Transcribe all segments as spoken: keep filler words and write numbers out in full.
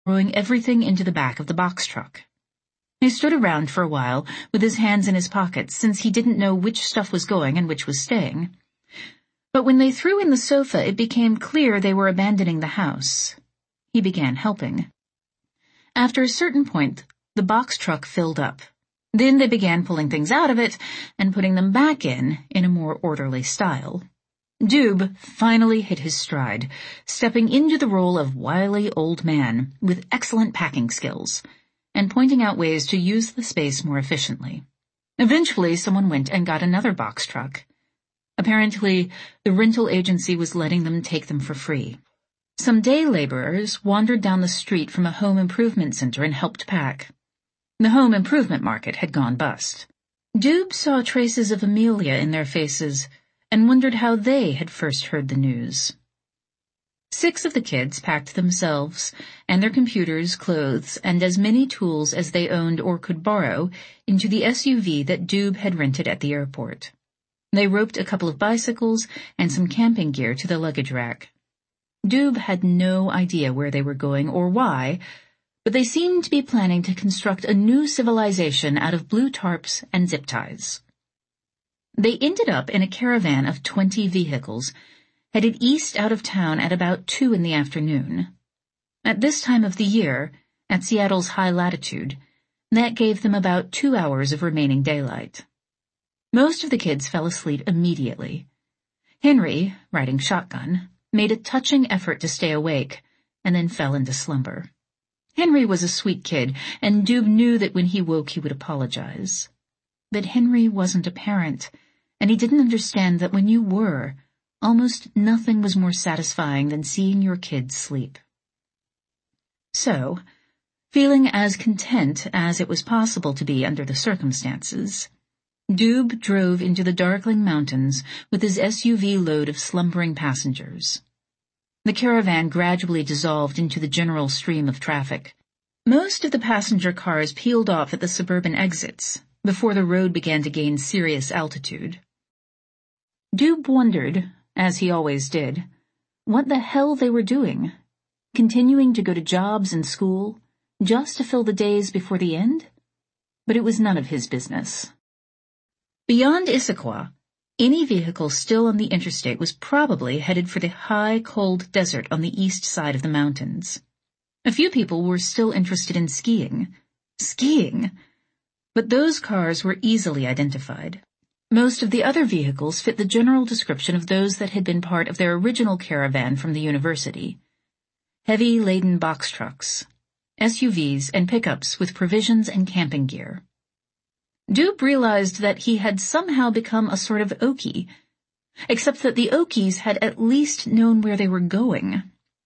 throwing everything into the back of the box truck. He stood around for a while with his hands in his pockets, since he didn't know which stuff was going and which was staying. But when they threw in the sofa, it became clear they were abandoning the house. He began helping. After a certain point, the box truck filled up. Then they began pulling things out of it and putting them back in in a more orderly style. Doob finally hit his stride, stepping into the role of wily old man with excellent packing skills, and pointing out ways to use the space more efficiently. Eventually, someone went and got another box truck. Apparently, the rental agency was letting them take them for free. Some day laborers wandered down the street from a home improvement center and helped pack. The home improvement market had gone bust. Doob saw traces of Amelia in their faces and wondered how they had first heard the news. Six of the kids packed themselves and their computers, clothes, and as many tools as they owned or could borrow into the S U V that Doob had rented at the airport. They roped a couple of bicycles and some camping gear to the luggage rack. Doob had no idea where they were going or why, but they seemed to be planning to construct a new civilization out of blue tarps and zip ties. They ended up in a caravan of twenty vehicles, headed east out of town at about two in the afternoon. At this time of the year, at Seattle's high latitude, that gave them about two hours of remaining daylight. Most of the kids fell asleep immediately. Henry, riding shotgun, made a touching effort to stay awake, and then fell into slumber. Henry was a sweet kid, and Doob knew that when he woke he would apologize. But Henry wasn't a parent, and he didn't understand that when you were, almost nothing was more satisfying than seeing your kids sleep. So, feeling as content as it was possible to be under the circumstances, Doob drove into the darkling mountains with his S U V load of slumbering passengers. The caravan gradually dissolved into the general stream of traffic. Most of the passenger cars peeled off at the suburban exits before the road began to gain serious altitude. Doob wondered, as he always did, what the hell they were doing, continuing to go to jobs and school, just to fill the days before the end? But it was none of his business. Beyond Issaquah, any vehicle still on the interstate was probably headed for the high, cold desert on the east side of the mountains. A few people were still interested in skiing. Skiing! But those cars were easily identified. Most of the other vehicles fit the general description of those that had been part of their original caravan from the university. Heavy laden box trucks, S U Vs, and pickups with provisions and camping gear. Doob realized that he had somehow become a sort of Okie, except that the Okies had at least known where they were going.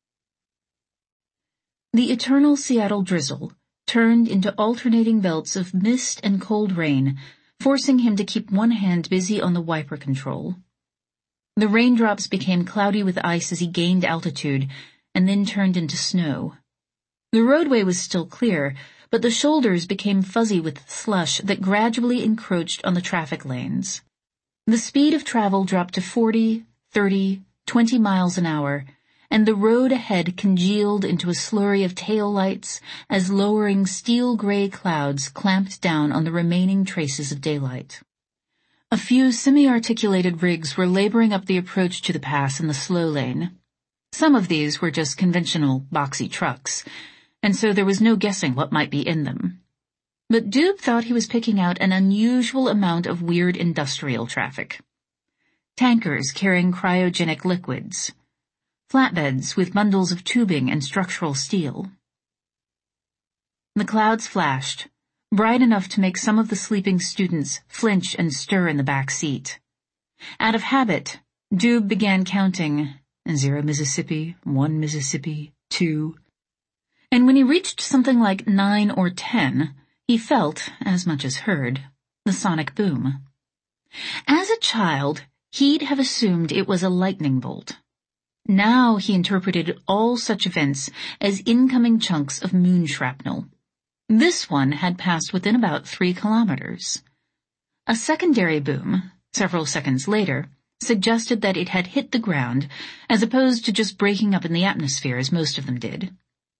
The eternal Seattle drizzle turned into alternating belts of mist and cold rain, forcing him to keep one hand busy on the wiper control. The raindrops became cloudy with ice as he gained altitude, and then turned into snow. The roadway was still clear, but the shoulders became fuzzy with slush that gradually encroached on the traffic lanes. The speed of travel dropped to forty, thirty, twenty miles an hour, and the road ahead congealed into a slurry of taillights as lowering steel-gray clouds clamped down on the remaining traces of daylight. A few semi-articulated rigs were laboring up the approach to the pass in the slow lane. Some of these were just conventional, boxy trucks, and so there was no guessing what might be in them. But Doob thought he was picking out an unusual amount of weird industrial traffic. Tankers carrying cryogenic liquids. Flatbeds with bundles of tubing and structural steel. The clouds flashed, bright enough to make some of the sleeping students flinch and stir in the back seat. Out of habit, Doob began counting, zero Mississippi, one Mississippi, two. And when he reached something like nine or ten, he felt, as much as heard, the sonic boom. As a child, he'd have assumed it was a lightning bolt. Now he interpreted all such events as incoming chunks of moon shrapnel. This one had passed within about three kilometers. A secondary boom, several seconds later, suggested that it had hit the ground, as opposed to just breaking up in the atmosphere as most of them did.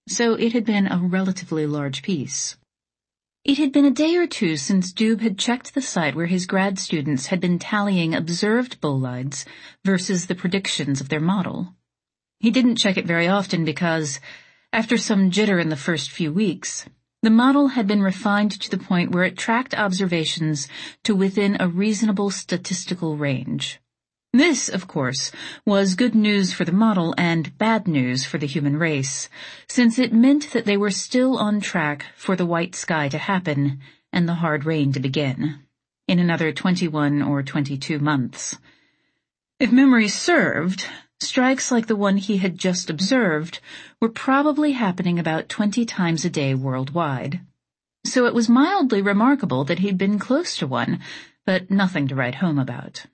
so it had been a relatively large piece. It had been a day or two since Doob had checked the site where his grad students had been tallying observed bolides versus the predictions of their model. He didn't check it very often because, after some jitter in the first few weeks, the model had been refined to the point where it tracked observations to within a reasonable statistical range. This, of course, was good news for the model and bad news for the human race, since it meant that they were still on track for the white sky to happen and the hard rain to begin, in another twenty-one or twenty-two months. If memory served, strikes like the one he had just observed were probably happening about twenty times a day worldwide. So it was mildly remarkable that he'd been close to one, but nothing to write home about.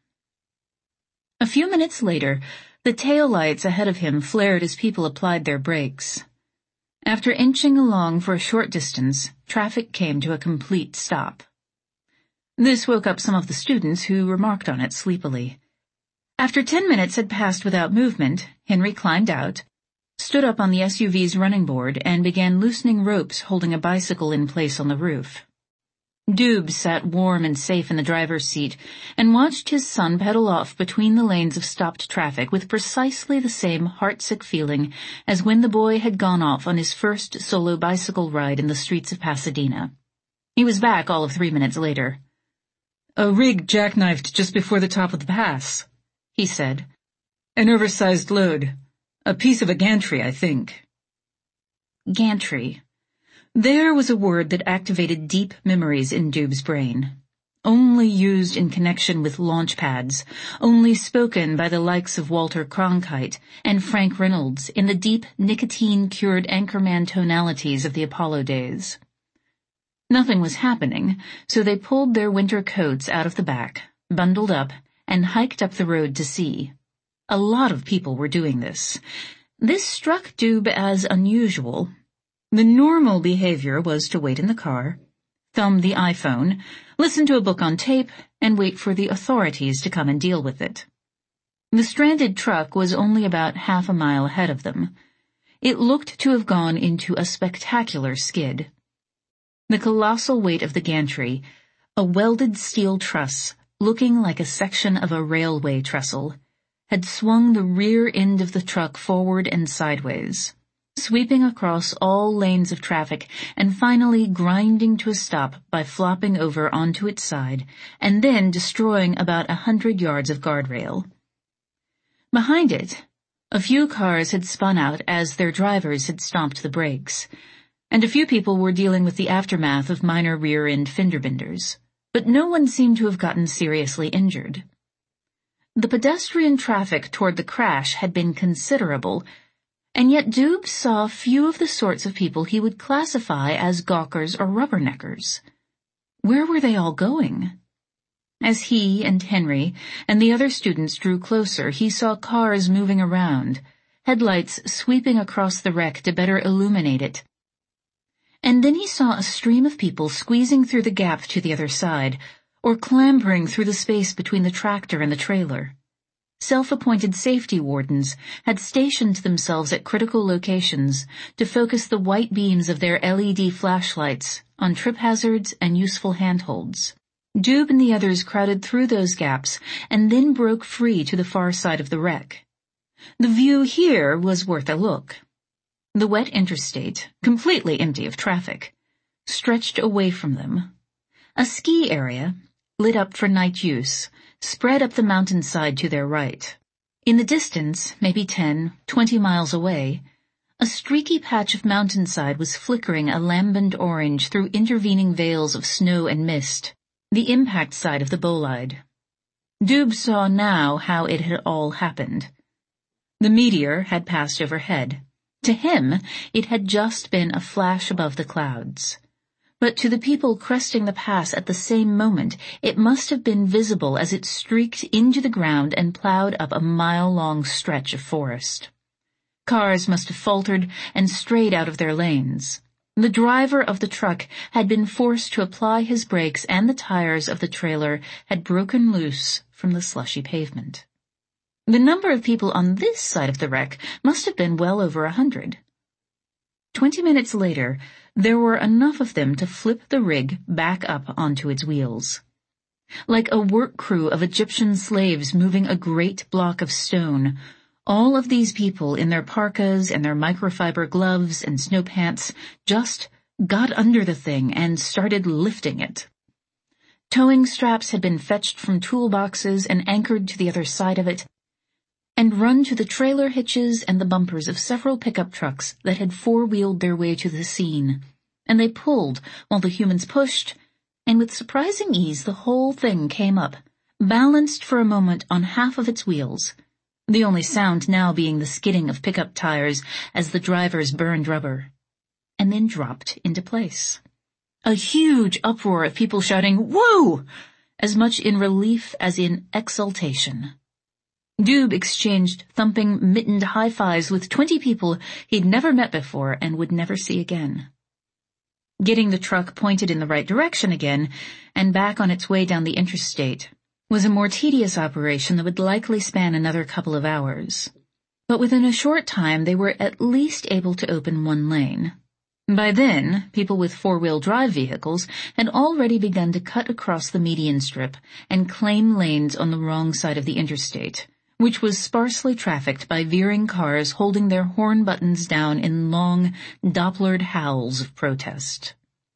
A few minutes later, the taillights ahead of him flared as people applied their brakes. After inching along for a short distance, traffic came to a complete stop. This woke up some of the students, who remarked on it sleepily. After ten minutes had passed without movement, Henry climbed out, stood up on the S U V's running board, and began loosening ropes holding a bicycle in place on the roof. Doob sat warm and safe in the driver's seat and watched his son pedal off between the lanes of stopped traffic with precisely the same heartsick feeling as when the boy had gone off on his first solo bicycle ride in the streets of Pasadena. He was back all of three minutes later. "A rig jackknifed just before the top of the pass," he said. "An oversized load. A piece of a gantry, I think." Gantry. There was a word that activated deep memories in Doob's brain. Only used in connection with launch pads, only spoken by the likes of Walter Cronkite and Frank Reynolds in the deep nicotine-cured anchorman tonalities of the Apollo days. Nothing was happening, so they pulled their winter coats out of the back, bundled up, and hiked up the road to see. A lot of people were doing this. This struck Doob as unusual. The normal behavior was to wait in the car, thumb the iPhone, listen to a book on tape, and wait for the authorities to come and deal with it. The stranded truck was only about half a mile ahead of them. It looked to have gone into a spectacular skid. The colossal weight of the gantry, a welded steel truss looking like a section of a railway trestle, had swung the rear end of the truck forward and sideways, sweeping across all lanes of traffic and finally grinding to a stop by flopping over onto its side and then destroying about a hundred yards of guardrail. Behind it, a few cars had spun out as their drivers had stomped the brakes, and a few people were dealing with the aftermath of minor rear-end fender benders, but no one seemed to have gotten seriously injured. The pedestrian traffic toward the crash had been considerable, and yet Doob saw few of the sorts of people he would classify as gawkers or rubberneckers. Where were they all going? As he and Henry and the other students drew closer, he saw cars moving around, headlights sweeping across the wreck to better illuminate it. And then he saw a stream of people squeezing through the gap to the other side, or clambering through the space between the tractor and the trailer. Self-appointed safety wardens had stationed themselves at critical locations to focus the white beams of their L E D flashlights on trip hazards and useful handholds. Doob and the others crowded through those gaps and then broke free to the far side of the wreck. The view here was worth a look. The wet interstate, completely empty of traffic, stretched away from them. A ski area, lit up for night use, spread up the mountainside to their right. In the distance, maybe ten, twenty miles away, a streaky patch of mountainside was flickering a lambent orange through intervening veils of snow and mist, the impact side of the bolide. Doob saw now how it had all happened. The meteor had passed overhead. To him, it had just been a flash above the clouds. But to the people cresting the pass at the same moment, it must have been visible as it streaked into the ground and plowed up a mile-long stretch of forest. Cars must have faltered and strayed out of their lanes. The driver of the truck had been forced to apply his brakes, and the tires of the trailer had broken loose from the slushy pavement. The number of people on this side of the wreck must have been well over a hundred. Twenty minutes later, there were enough of them to flip the rig back up onto its wheels. Like a work crew of Egyptian slaves moving a great block of stone, all of these people in their parkas and their microfiber gloves and snow pants just got under the thing and started lifting it. Towing straps had been fetched from toolboxes and anchored to the other side of it, and run to the trailer hitches and the bumpers of several pickup trucks that had four-wheeled their way to the scene, and they pulled while the humans pushed, and with surprising ease the whole thing came up, balanced for a moment on half of its wheels, the only sound now being the skidding of pickup tires as the drivers burned rubber, and then dropped into place. A huge uproar of people shouting, "Woo!" as much in relief as in exultation. Doob exchanged thumping, mittened high-fives with twenty people he'd never met before and would never see again. Getting the truck pointed in the right direction again and back on its way down the interstate was a more tedious operation that would likely span another couple of hours. But within a short time they were at least able to open one lane. By then, people with four-wheel drive vehicles had already begun to cut across the median strip and claim lanes on the wrong side of the interstate, which was sparsely trafficked by veering cars holding their horn buttons down in long, Dopplered howls of protest.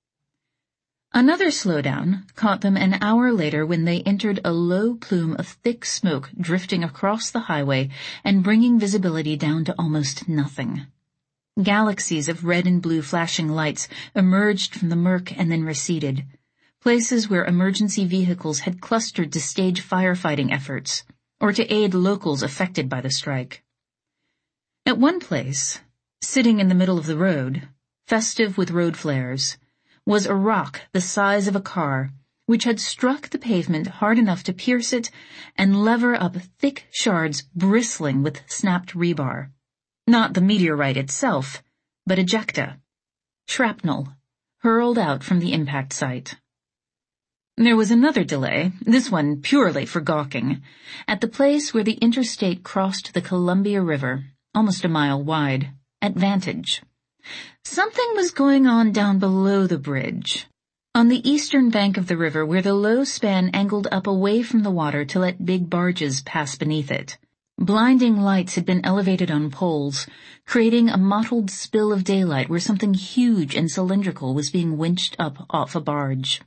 Another slowdown caught them an hour later when they entered a low plume of thick smoke drifting across the highway and bringing visibility down to almost nothing. Galaxies of red and blue flashing lights emerged from the murk and then receded, places where emergency vehicles had clustered to stage firefighting efforts, or to aid locals affected by the strike. At one place, sitting in the middle of the road, festive with road flares, was a rock the size of a car, which had struck the pavement hard enough to pierce it and lever up thick shards bristling with snapped rebar. Not the meteorite itself, but ejecta, shrapnel, hurled out from the impact site. There was another delay, this one purely for gawking, at the place where the interstate crossed the Columbia River, almost a mile wide, at Vantage. Something was going on down below the bridge, on the eastern bank of the river where the low span angled up away from the water to let big barges pass beneath it. Blinding lights had been elevated on poles, creating a mottled spill of daylight where something huge and cylindrical was being winched up off a barge.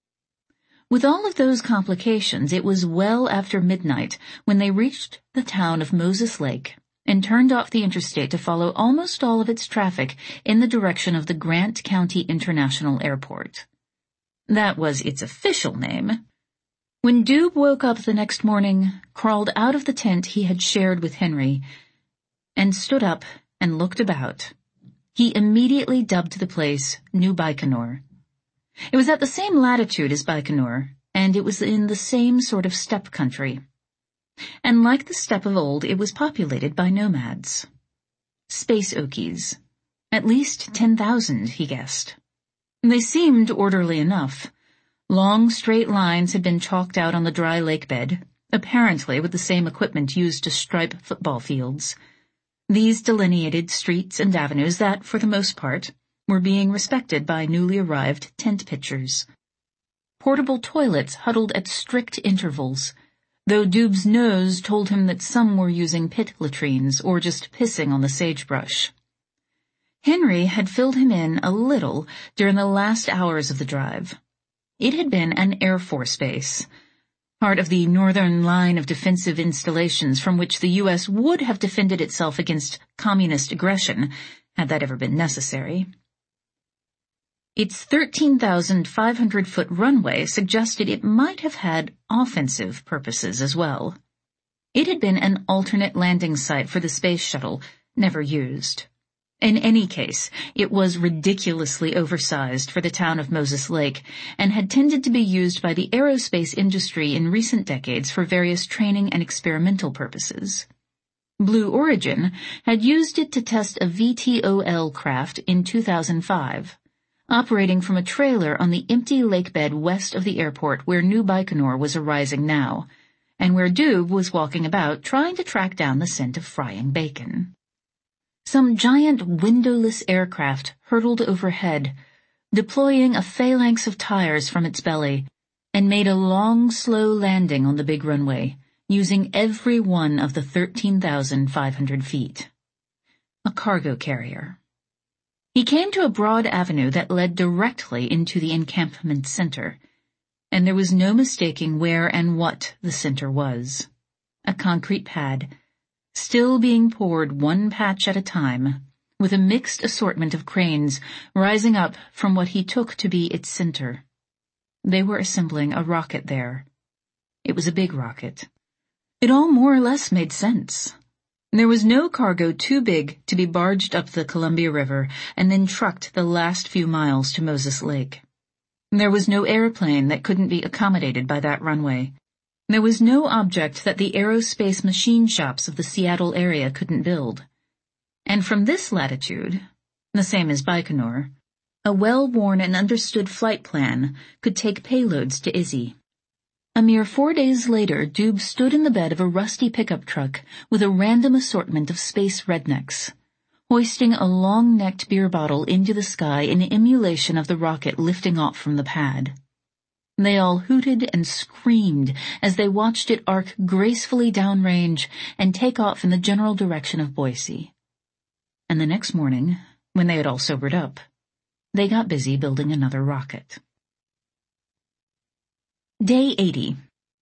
With all of those complications, it was well after midnight when they reached the town of Moses Lake and turned off the interstate to follow almost all of its traffic in the direction of the Grant County International Airport. That was its official name. When Doob woke up the next morning, crawled out of the tent he had shared with Henry, and stood up and looked about, he immediately dubbed the place New Baikonur. It was at the same latitude as Baikonur, and it was in the same sort of steppe country. And like the steppe of old, it was populated by nomads. Space Okies. At least ten thousand, he guessed. They seemed orderly enough. Long, straight lines had been chalked out on the dry lake bed, apparently with the same equipment used to stripe football fields. These delineated streets and avenues that, for the most part, were being respected by newly arrived tent pitchers. Portable toilets huddled at strict intervals, though Doob's nose told him that some were using pit latrines or just pissing on the sagebrush. Henry had filled him in a little during the last hours of the drive. It had been an Air Force base, part of the northern line of defensive installations from which the U S would have defended itself against communist aggression, had that ever been necessary. Its thirteen thousand five hundred foot runway suggested it might have had offensive purposes as well. It had been an alternate landing site for the space shuttle, never used. In any case, it was ridiculously oversized for the town of Moses Lake and had tended to be used by the aerospace industry in recent decades for various training and experimental purposes. Blue Origin had used it to test a V TOL craft in two thousand five, operating from a trailer on the empty lakebed west of the airport where New Baikonur was arising now, and where Doob was walking about trying to track down the scent of frying bacon. Some giant windowless aircraft hurtled overhead, deploying a phalanx of tires from its belly, and made a long, slow landing on the big runway, using every one of the thirteen thousand five hundred feet. A cargo carrier. He came to a broad avenue that led directly into the encampment center, and there was no mistaking where and what the center was. A concrete pad, still being poured one patch at a time, with a mixed assortment of cranes rising up from what he took to be its center. They were assembling a rocket there. It was a big rocket. It all more or less made sense. There was no cargo too big to be barged up the Columbia River and then trucked the last few miles to Moses Lake. There was no airplane that couldn't be accommodated by that runway. There was no object that the aerospace machine shops of the Seattle area couldn't build. And from this latitude, the same as Baikonur, a well-worn and understood flight plan could take payloads to Izzy. A mere four days later, Doob stood in the bed of a rusty pickup truck with a random assortment of space rednecks, hoisting a long-necked beer bottle into the sky in emulation of the rocket lifting off from the pad. They all hooted and screamed as they watched it arc gracefully downrange and take off in the general direction of Boise. And the next morning, when they had all sobered up, they got busy building another rocket. Day eighty.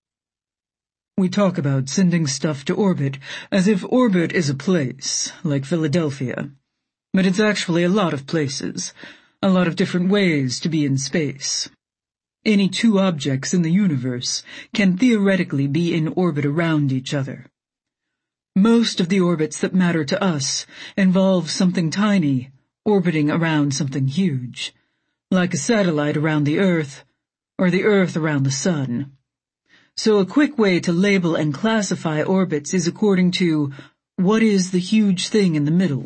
We talk about sending stuff to orbit as if orbit is a place, like Philadelphia. But it's actually a lot of places, a lot of different ways to be in space. Any two objects in the universe can theoretically be in orbit around each other. Most of the orbits that matter to us involve something tiny orbiting around something huge, like a satellite around the Earth, or the Earth around the Sun. So a quick way to label and classify orbits is according to what is the huge thing in the middle.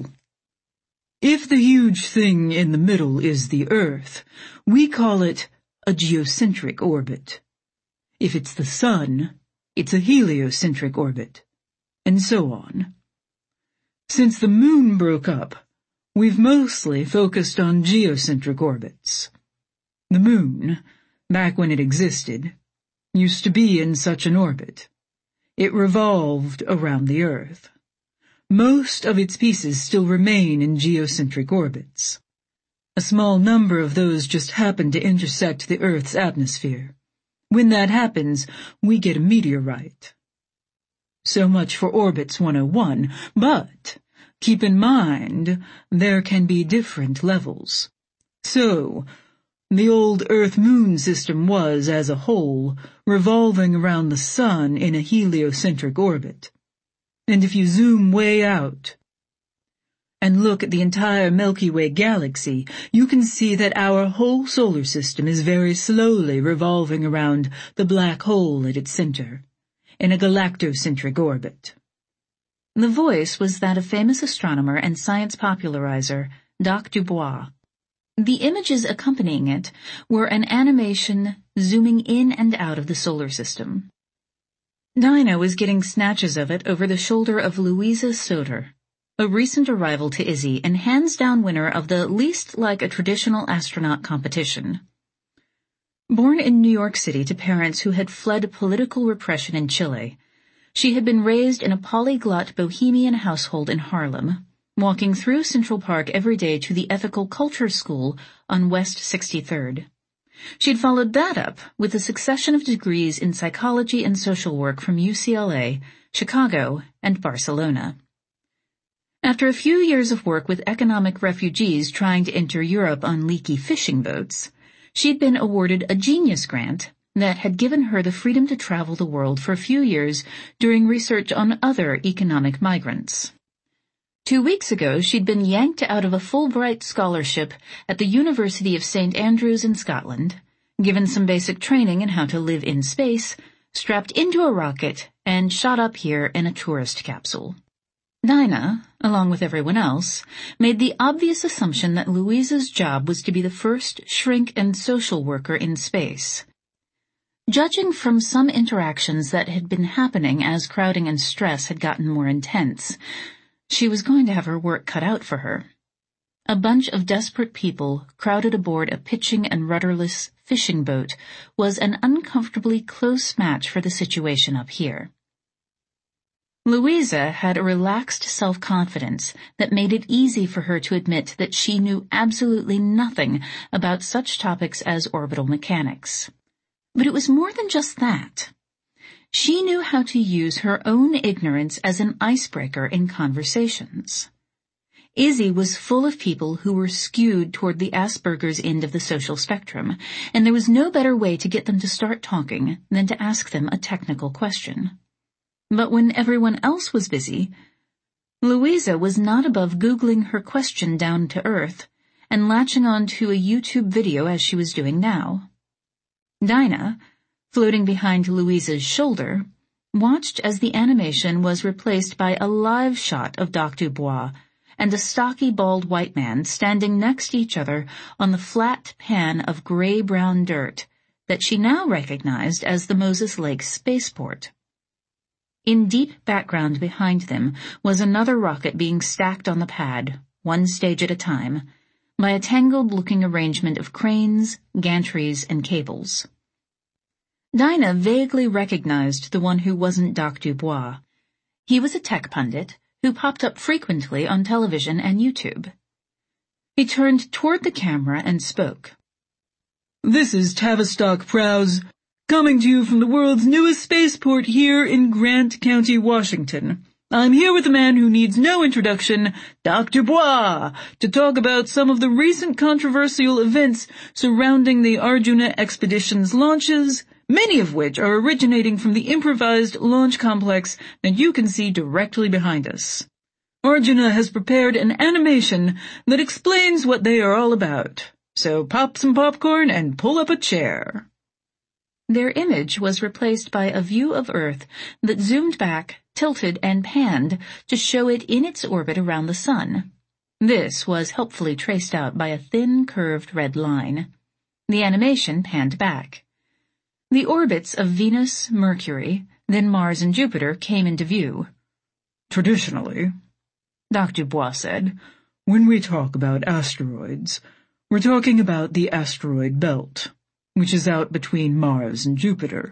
If the huge thing in the middle is the Earth, we call it a geocentric orbit. If it's the Sun, it's a heliocentric orbit, and so on. Since the Moon broke up, we've mostly focused on geocentric orbits. The Moon, back when it existed, used to be in such an orbit. It revolved around the Earth. Most of its pieces still remain in geocentric orbits. A small number of those just happen to intersect the Earth's atmosphere. When that happens, we get a meteorite. So much for Orbits one oh one, but keep in mind there can be different levels. So, the old Earth-Moon system was, as a whole, revolving around the Sun in a heliocentric orbit. And if you zoom way out and look at the entire Milky Way galaxy, you can see that our whole solar system is very slowly revolving around the black hole at its center, in a galactocentric orbit. The voice was that of famous astronomer and science popularizer, Doctor Dubois. The images accompanying it were an animation zooming in and out of the solar system. Dinah was getting snatches of it over the shoulder of Louisa Soter, a recent arrival to Izzy and hands-down winner of the Least Like a Traditional Astronaut competition. Born in New York City to parents who had fled political repression in Chile, she had been raised in a polyglot bohemian household in Harlem, walking through Central Park every day to the Ethical Culture School on West sixty-third. She'd followed that up with a succession of degrees in psychology and social work from U C L A, Chicago, and Barcelona. After a few years of work with economic refugees trying to enter Europe on leaky fishing boats, she'd been awarded a Genius Grant that had given her the freedom to travel the world for a few years doing research on other economic migrants. Two weeks ago, she'd been yanked out of a Fulbright scholarship at the University of Saint Andrews in Scotland, given some basic training in how to live in space, strapped into a rocket, and shot up here in a tourist capsule. Dinah, along with everyone else, made the obvious assumption that Louisa's job was to be the first shrink and social worker in space. Judging from some interactions that had been happening as crowding and stress had gotten more intense, She was going to have her work cut out for her. A bunch of desperate people crowded aboard a pitching and rudderless fishing boat was an uncomfortably close match for the situation up here. Louisa had a relaxed self-confidence that made it easy for her to admit that she knew absolutely nothing about such topics as orbital mechanics. But it was more than just that. She knew how to use her own ignorance as an icebreaker in conversations. Izzy was full of people who were skewed toward the Asperger's end of the social spectrum, and there was no better way to get them to start talking than to ask them a technical question. But when everyone else was busy, Louisa was not above Googling her question down to earth and latching on to a YouTube video as she was doing now. Dinah, floating behind Louisa's shoulder, watched as the animation was replaced by a live shot of Doc Dubois and a stocky bald white man standing next to each other on the flat pan of gray-brown dirt that she now recognized as the Moses Lake spaceport. In deep background behind them was another rocket being stacked on the pad, one stage at a time, by a tangled-looking arrangement of cranes, gantries, and cables. Dinah vaguely recognized the one who wasn't Doc Dubois. He was a tech pundit who popped up frequently on television and YouTube. He turned toward the camera and spoke. "This is Tavistock Prowse, coming to you from the world's newest spaceport here in Grant County, Washington. I'm here with a man who needs no introduction, Doc Dubois, to talk about some of the recent controversial events surrounding the Arjuna expedition's launches, many of which are originating from the improvised launch complex that you can see directly behind us. Arjuna has prepared an animation that explains what they are all about, so pop some popcorn and pull up a chair." Their image was replaced by a view of Earth that zoomed back, tilted, and panned to show it in its orbit around the sun. This was helpfully traced out by a thin, curved red line. The animation panned back. The orbits of Venus, Mercury, then Mars and Jupiter came into view. "Traditionally," Doc Dubois said, "when we talk about asteroids, we're talking about the asteroid belt, which is out between Mars and Jupiter."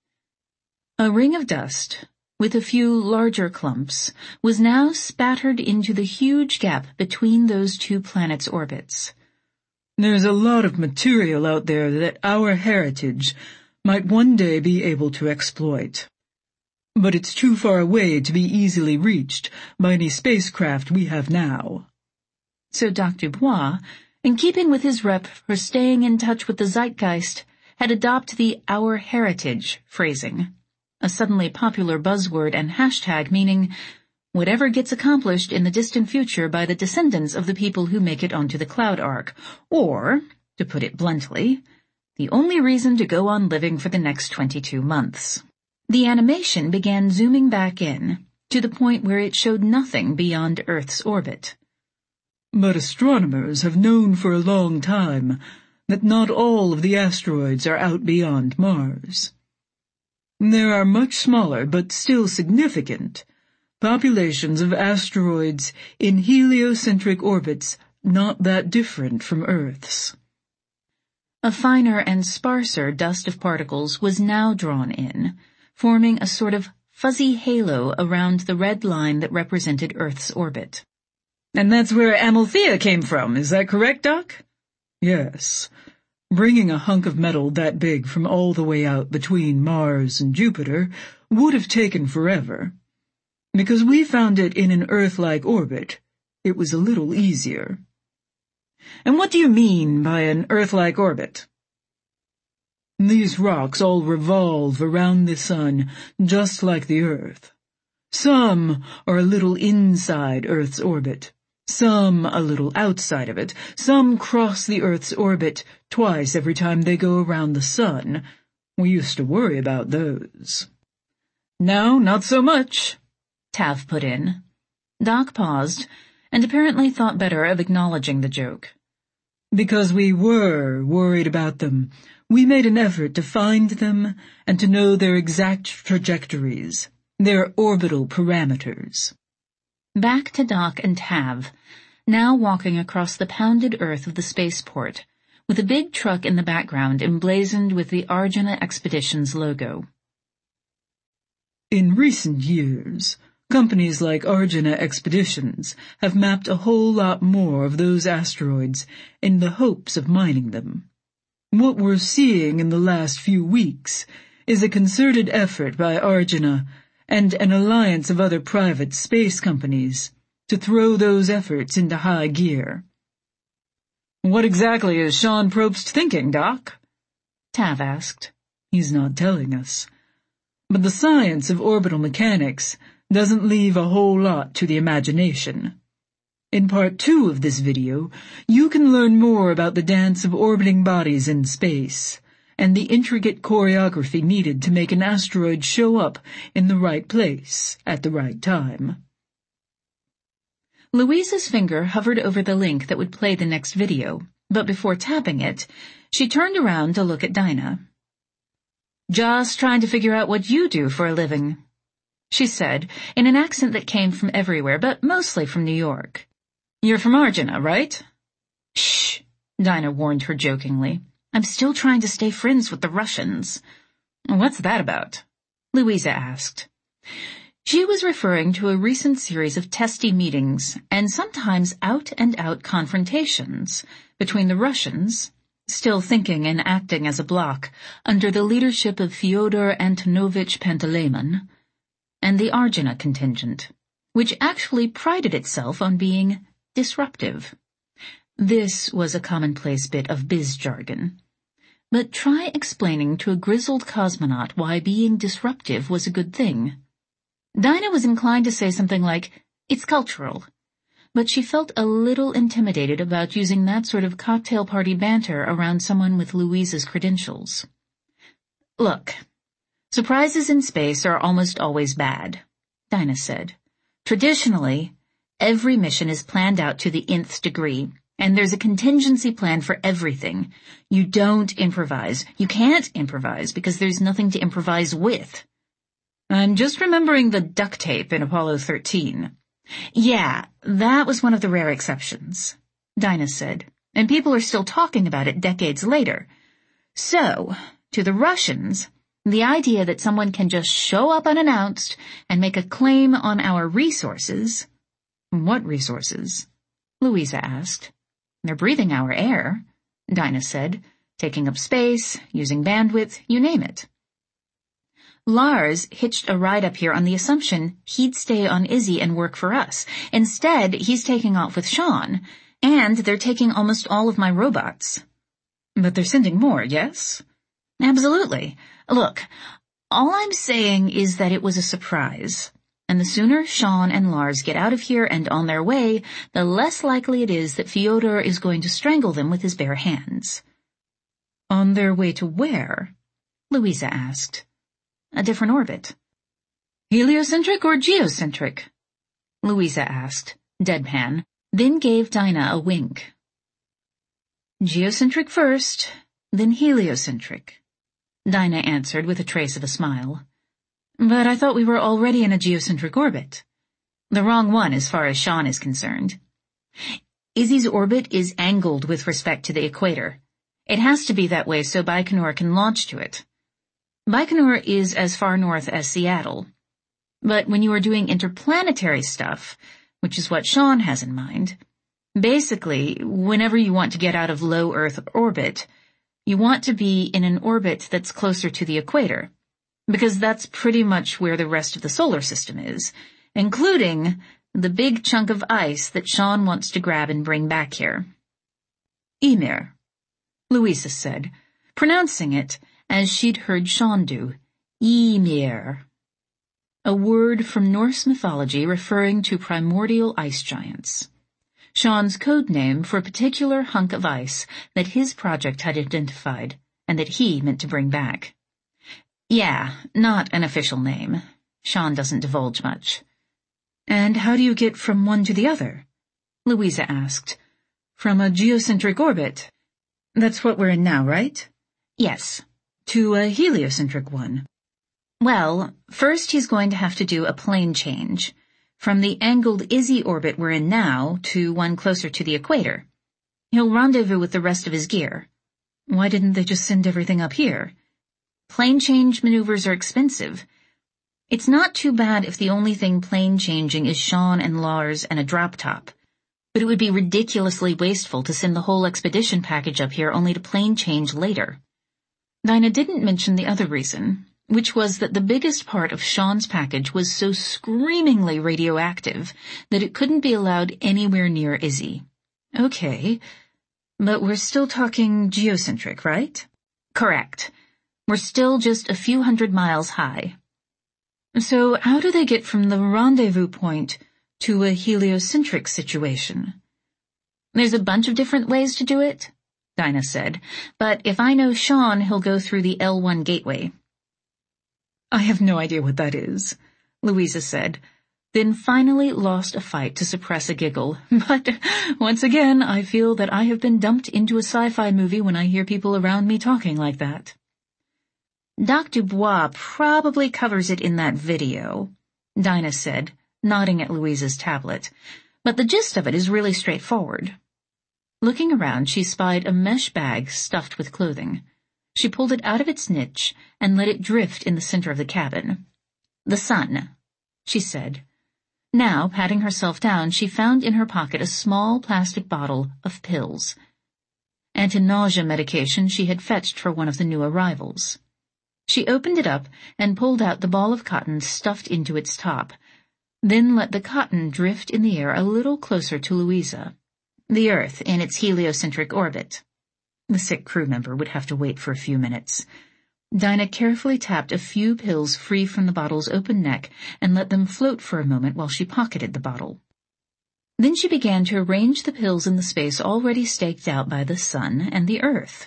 A ring of dust, with a few larger clumps, was now spattered into the huge gap between those two planets' orbits. "There's a lot of material out there that our heritage might one day be able to exploit. But it's too far away to be easily reached by any spacecraft we have now." So Doctor Dubois, in keeping with his rep for staying in touch with the zeitgeist, had adopted the "our heritage" phrasing, a suddenly popular buzzword and hashtag meaning whatever gets accomplished in the distant future by the descendants of the people who make it onto the Cloud Ark, or, to put it bluntly, the only reason to go on living for the next twenty-two months. The animation began zooming back in, to the point where it showed nothing beyond Earth's orbit. "But astronomers have known for a long time that not all of the asteroids are out beyond Mars. There are much smaller, but still significant, populations of asteroids in heliocentric orbits not that different from Earth's." A finer and sparser dust of particles was now drawn in, forming a sort of fuzzy halo around the red line that represented Earth's orbit. "And that's where Amalthea came from, is that correct, Doc?" "Yes. Bringing a hunk of metal that big from all the way out between Mars and Jupiter would have taken forever. Because we found it in an Earth-like orbit, it was a little easier." "And what do you mean by an Earth-like orbit?" "These rocks all revolve around the sun just like the Earth. Some are a little inside Earth's orbit, some a little outside of it, some cross the Earth's orbit twice every time they go around the sun. We used to worry about those." "No, not so much," Tav put in. Doc paused, and apparently thought better of acknowledging the joke. "Because we were worried about them, we made an effort to find them and to know their exact trajectories, their orbital parameters." Back to Doc and Tav, now walking across the pounded earth of the spaceport, with a big truck in the background emblazoned with the Arjuna Expeditions logo. In recent years, companies like Arjuna Expeditions have mapped a whole lot more of those asteroids in the hopes of mining them. What we're seeing in the last few weeks is a concerted effort by Arjuna and an alliance of other private space companies to throw those efforts into high gear. What exactly is Sean Probst thinking, Doc? Tav asked. He's not telling us. But the science of orbital mechanics doesn't leave a whole lot to the imagination. In part two of this video, you can learn more about the dance of orbiting bodies in space, and the intricate choreography needed to make an asteroid show up in the right place at the right time. Louisa's finger hovered over the link that would play the next video, but before tapping it, she turned around to look at Dinah. "Just trying to figure out what you do for a living," she said, in an accent that came from everywhere, but mostly from New York. "You're from Arjuna, right?" "Shh," Dinah warned her jokingly. "I'm still trying to stay friends with the Russians." "What's that about?" Louisa asked. She was referring to a recent series of testy meetings and sometimes out-and-out confrontations between the Russians, still thinking and acting as a bloc under the leadership of Fyodor Antonovich Panteleimon, and the Arjuna contingent, which actually prided itself on being disruptive. This was a commonplace bit of biz jargon. But try explaining to a grizzled cosmonaut why being disruptive was a good thing. Dinah was inclined to say something like, "It's cultural," but she felt a little intimidated about using that sort of cocktail party banter around someone with Louisa's credentials. "Look, surprises in space are almost always bad," Dinah said. "Traditionally, every mission is planned out to the nth degree, and there's a contingency plan for everything. You don't improvise. You can't improvise because there's nothing to improvise with." "I'm just remembering the duct tape in Apollo thirteen. "Yeah, that was one of the rare exceptions," Dinah said, "and people are still talking about it decades later. So, to the Russians, the idea that someone can just show up unannounced and make a claim on our resources—" "What resources?" Louisa asked. "They're breathing our air," Dinah said, "taking up space, using bandwidth, you name it. Lars hitched a ride up here on the assumption he'd stay on Izzy and work for us. Instead, he's taking off with Sean, and they're taking almost all of my robots." "But they're sending more, yes?" "Absolutely. Look, all I'm saying is that it was a surprise, and the sooner Sean and Lars get out of here and on their way, the less likely it is that Fyodor is going to strangle them with his bare hands." "On their way to where?" Louisa asked. "A different orbit." "Heliocentric or geocentric?" Louisa asked, deadpan, then gave Dinah a wink. "Geocentric first, then heliocentric," Dinah answered with a trace of a smile. "But I thought we were already in a geocentric orbit." "The wrong one as far as Sean is concerned. Izzy's orbit is angled with respect to the equator. It has to be that way so Baikonur can launch to it. Baikonur is as far north as Seattle. But when you are doing interplanetary stuff, which is what Sean has in mind, basically, whenever you want to get out of low Earth orbit, you want to be in an orbit that's closer to the equator, because that's pretty much where the rest of the solar system is, including the big chunk of ice that Sean wants to grab and bring back here." "Ymir," Louisa said, pronouncing it as she'd heard Sean do, Ymir, a word from Norse mythology referring to primordial ice giants. Sean's code name for a particular hunk of ice that his project had identified and that he meant to bring back. "Yeah, not an official name. Sean doesn't divulge much." "And how do you get from one to the other?" Louisa asked. "From a geocentric orbit. That's what we're in now, right?" "Yes. To a heliocentric one." "Well, first he's going to have to do a plane change. from the angled Izzy orbit we're in now to one closer to the equator. He'll rendezvous with the rest of his gear. Why didn't they just send everything up here? Plane change maneuvers are expensive. It's not too bad if the only thing plane changing is Sean and Lars and a drop top, but it would be ridiculously wasteful to send the whole expedition package up here only to plane change later. Dinah didn't mention the other reason, which was that the biggest part of Sean's package was so screamingly radioactive that it couldn't be allowed anywhere near Izzy. Okay, but we're still talking geocentric, right? Correct. We're still just a few hundred miles high. So how do they get from the rendezvous point to a heliocentric situation? There's a bunch of different ways to do it, Dinah said, but if I know Sean, he'll go through the L one gateway. I have no idea what that is, Louisa said, then finally lost a fight to suppress a giggle. But once again, I feel that I have been dumped into a sci-fi movie when I hear people around me talking like that. Doc Dubois probably covers it in that video, Dinah said, nodding at Louisa's tablet, but the gist of it is really straightforward. Looking around, she spied a mesh bag stuffed with clothing. She pulled it out of its niche and let it drift in the center of the cabin. "The sun," she said. Now, patting herself down, she found in her pocket a small plastic bottle of pills. Anti-nausea medication she had fetched for one of the new arrivals. She opened it up and pulled out the ball of cotton stuffed into its top, then let the cotton drift in the air a little closer to Louisa. The Earth in its heliocentric orbit. The sick crew member would have to wait for a few minutes. Dinah carefully tapped a few pills free from the bottle's open neck and let them float for a moment while she pocketed the bottle. Then she began to arrange the pills in the space already staked out by the sun and the Earth.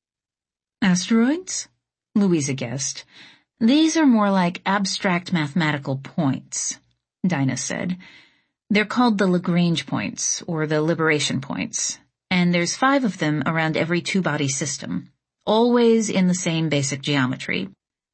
Asteroids? Louisa guessed. These are more like abstract mathematical points, Dinah said. They're called the Lagrange points, or the liberation points, and there's five of them around every two-body system, always in the same basic geometry.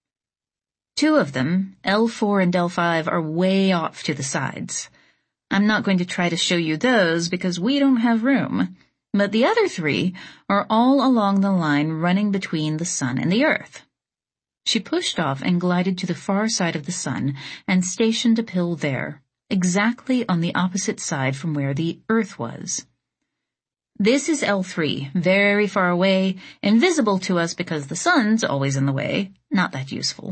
Two of them, L four and L five, are way off to the sides. I'm not going to try to show you those because we don't have room, but the other three are all along the line running between the sun and the Earth. She pushed off and glided to the far side of the sun and stationed a pill there, exactly on the opposite side from where the Earth was. This is L three, very far away, invisible to us because the sun's always in the way, not that useful.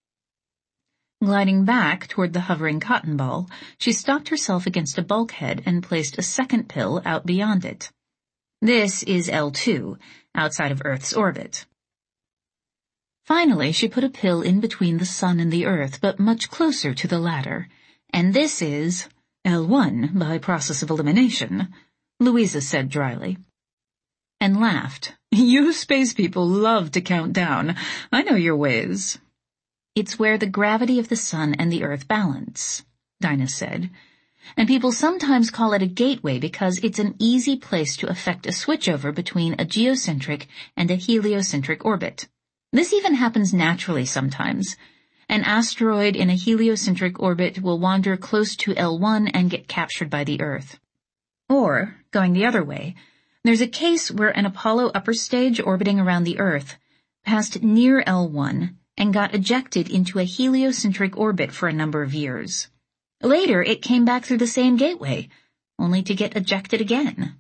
Gliding back toward the hovering cotton ball, she stopped herself against a bulkhead and placed a second pill out beyond it. This is L two, outside of Earth's orbit. Finally, she put a pill in between the sun and the Earth, but much closer to the latter, and this is L one by process of elimination, Louisa said dryly, and laughed. You space people love to count down. I know your ways. It's where the gravity of the sun and the Earth balance, Dinah said, and people sometimes call it a gateway because it's an easy place to effect a switchover between a geocentric and a heliocentric orbit. This even happens naturally sometimes. An asteroid in a heliocentric orbit will wander close to L one and get captured by the Earth. Or, going the other way, there's a case where an Apollo upper stage orbiting around the Earth passed near L one and got ejected into a heliocentric orbit for a number of years. Later, it came back through the same gateway, only to get ejected again.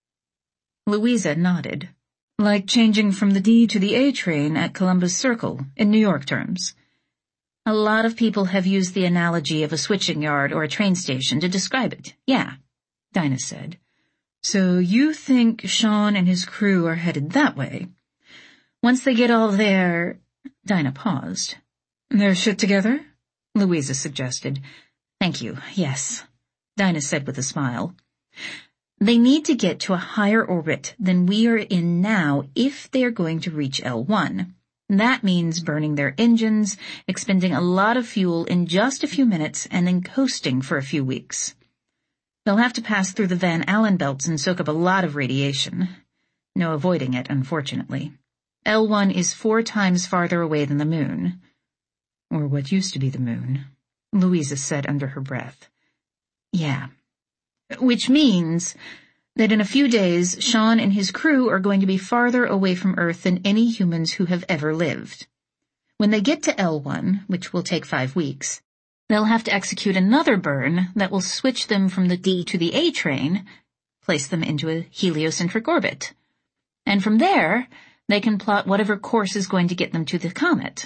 Louisa nodded. Like changing from the D to the A train at Columbus Circle, in New York terms. A lot of people have used the analogy of a switching yard or a train station to describe it, yeah, Dinah said. So you think Sean and his crew are headed that way? Once they get all their... Dinah paused. Their shit together? Louisa suggested. Thank you, yes, Dinah said with a smile. They need to get to a higher orbit than we are in now if they are going to reach L one. That means burning their engines, expending a lot of fuel in just a few minutes, and then coasting for a few weeks. They'll have to pass through the Van Allen belts and soak up a lot of radiation. No avoiding it, unfortunately. L one is four times farther away than the moon. Or what used to be the moon, Louisa said under her breath. Yeah. Which means that in a few days, Sean and his crew are going to be farther away from Earth than any humans who have ever lived. When they get to L one, which will take five weeks, they'll have to execute another burn that will switch them from the D to the A train, place them into a heliocentric orbit. And from there, they can plot whatever course is going to get them to the comet.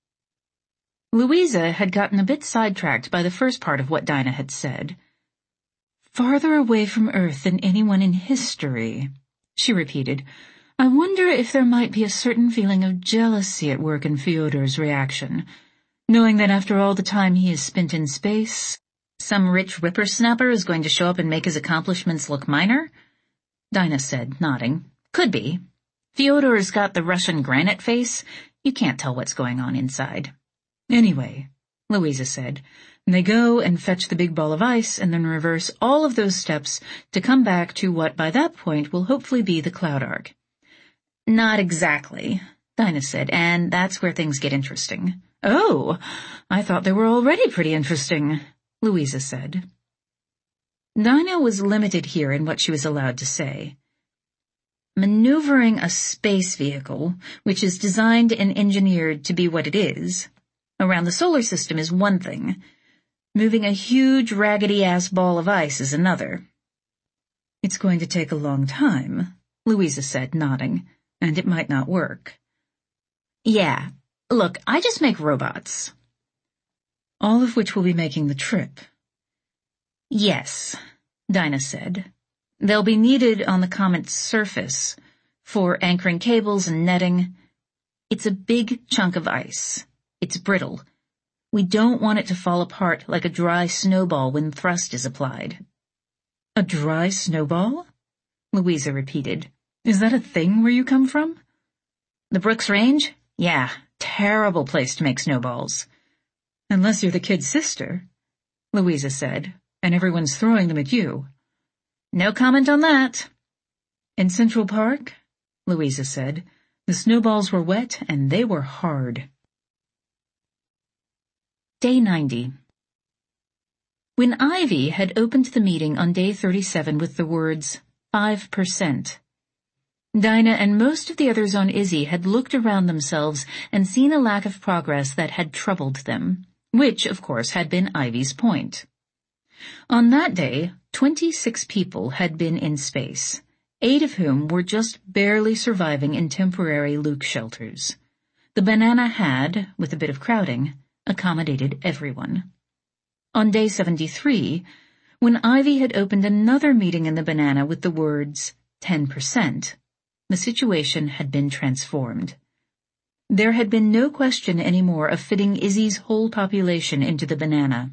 Louisa had gotten a bit sidetracked by the first part of what Dinah had said. "Farther away from Earth than anyone in history," she repeated. "I wonder if there might be a certain feeling of jealousy at work in Fyodor's reaction, knowing that after all the time he has spent in space, some rich whippersnapper is going to show up and make his accomplishments look minor?" Dinah said, nodding. "Could be. Fyodor's got the Russian granite face. You can't tell what's going on inside." "Anyway," Louisa said, "they go and fetch the big ball of ice and then reverse all of those steps to come back to what by that point will hopefully be the cloud arc." "Not exactly," Dinah said, "and that's where things get interesting." "Oh, I thought they were already pretty interesting," Louisa said. Dinah was limited here in what she was allowed to say. Maneuvering a space vehicle, which is designed and engineered to be what it is, around the solar system is one thing. Moving a huge, raggedy-ass ball of ice is another. "It's going to take a long time," Louisa said, nodding, "and it might not work." "Yeah, look, I just make robots." "All of which will be making the trip." "Yes," Dinah said. "They'll be needed on the comet's surface for anchoring cables and netting. It's a big chunk of ice. It's brittle. We don't want it to fall apart like a dry snowball when thrust is applied." "A dry snowball?" Louisa repeated. "Is that a thing where you come from?" "The Brooks Range? Yeah, terrible place to make snowballs." "Unless you're the kid's sister," Louisa said, "and everyone's throwing them at you." "No comment on that." "In Central Park," Louisa said, "the snowballs were wet and they were hard." Day ninety. When Ivy had opened the meeting on day thirty-seven with the words, five percent, Dinah and most of the others on Izzy had looked around themselves and seen a lack of progress that had troubled them, which, of course, had been Ivy's point. On that day, twenty-six people had been in space, eight of whom were just barely surviving in temporary Luke shelters. The banana had, with a bit of crowding, accommodated everyone. On day seventy-three, when Ivy had opened another meeting in the banana with the words, ten percent, the situation had been transformed. There had been no question anymore of fitting Izzy's whole population into the banana.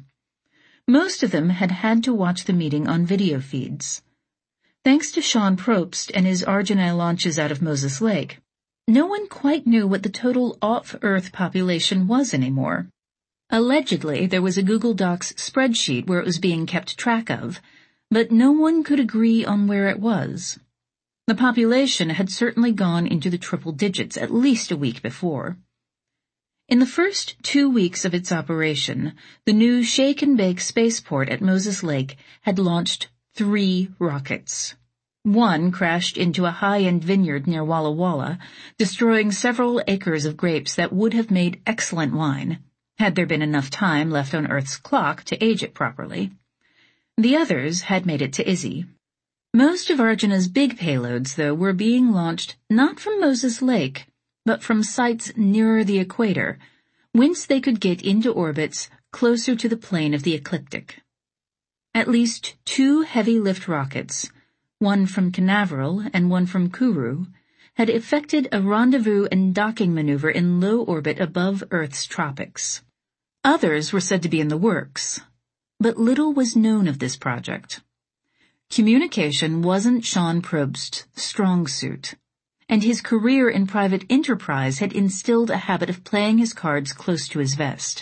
Most of them had had to watch the meeting on video feeds. Thanks to Sean Probst and his Argene launches out of Moses Lake, no one quite knew what the total off-Earth population was anymore. Allegedly, there was a Google Docs spreadsheet where it was being kept track of, but no one could agree on where it was. The population had certainly gone into the triple digits at least a week before. In the first two weeks of its operation, the new Shake and Bake spaceport at Moses Lake had launched three rockets. One crashed into a high-end vineyard near Walla Walla, destroying several acres of grapes that would have made excellent wine, had there been enough time left on Earth's clock to age it properly. The others had made it to Izzy. Most of Argene's big payloads, though, were being launched not from Moses Lake, but from sites nearer the equator, whence they could get into orbits closer to the plane of the ecliptic. At least two heavy-lift rockets, one from Canaveral and one from Kourou, had effected a rendezvous and docking maneuver in low orbit above Earth's tropics. Others were said to be in the works, but little was known of this project. Communication wasn't Sean Probst's strong suit, and his career in private enterprise had instilled a habit of playing his cards close to his vest.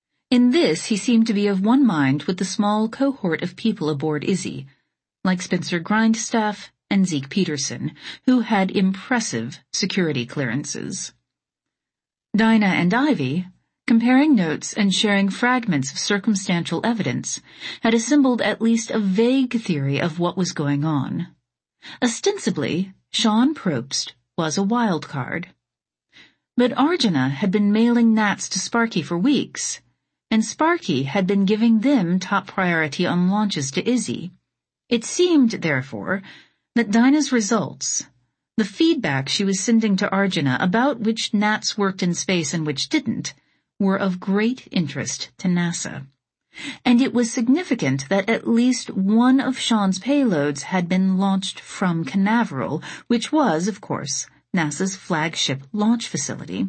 In this he seemed to be of one mind with the small cohort of people aboard Izzy, like Spencer Grindstaff and Zeke Peterson, who had impressive security clearances. Dinah and Ivy comparing notes and sharing fragments of circumstantial evidence, had assembled at least a vague theory of what was going on. Ostensibly, Sean Probst was a wild card. But Arjuna had been mailing gnats to Sparky for weeks, and Sparky had been giving them top priority on launches to Izzy. It seemed, therefore, that Dinah's results, the feedback she was sending to Arjuna about which gnats worked in space and which didn't, were of great interest to NASA. And it was significant that at least one of Sean's payloads had been launched from Canaveral, which was, of course, NASA's flagship launch facility.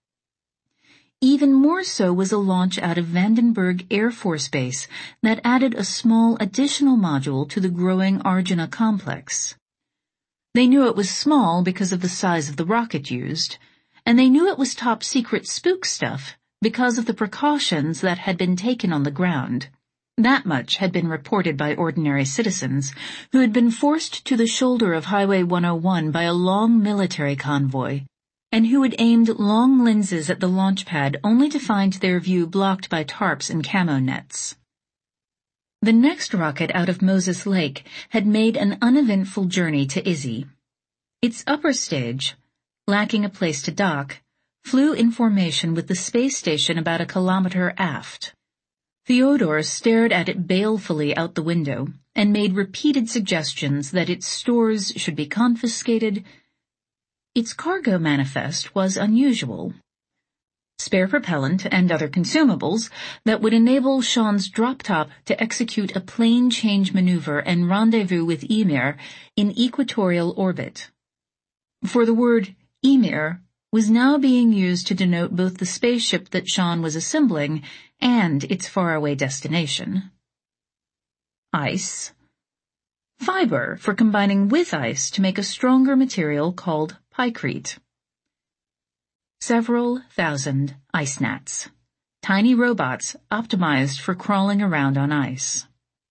Even more so was a launch out of Vandenberg Air Force Base that added a small additional module to the growing Arjuna complex. They knew it was small because of the size of the rocket used, and they knew it was top-secret spook stuff because of the precautions that had been taken on the ground. That much had been reported by ordinary citizens who had been forced to the shoulder of Highway one oh one by a long military convoy, and who had aimed long lenses at the launch pad only to find their view blocked by tarps and camo nets. The next rocket out of Moses Lake had made an uneventful journey to Izzy. Its upper stage, lacking a place to dock, flew in formation with the space station about a kilometer aft. Theodore stared at it balefully out the window and made repeated suggestions that its stores should be confiscated. Its cargo manifest was unusual. Spare propellant and other consumables that would enable Sean's drop-top to execute a plane change maneuver and rendezvous with Ymir in equatorial orbit. For the word Ymir was now being used to denote both the spaceship that Sean was assembling and its faraway destination. Ice. Fiber for combining with ice to make a stronger material called pykrete. Several thousand ice gnats, tiny robots optimized for crawling around on ice.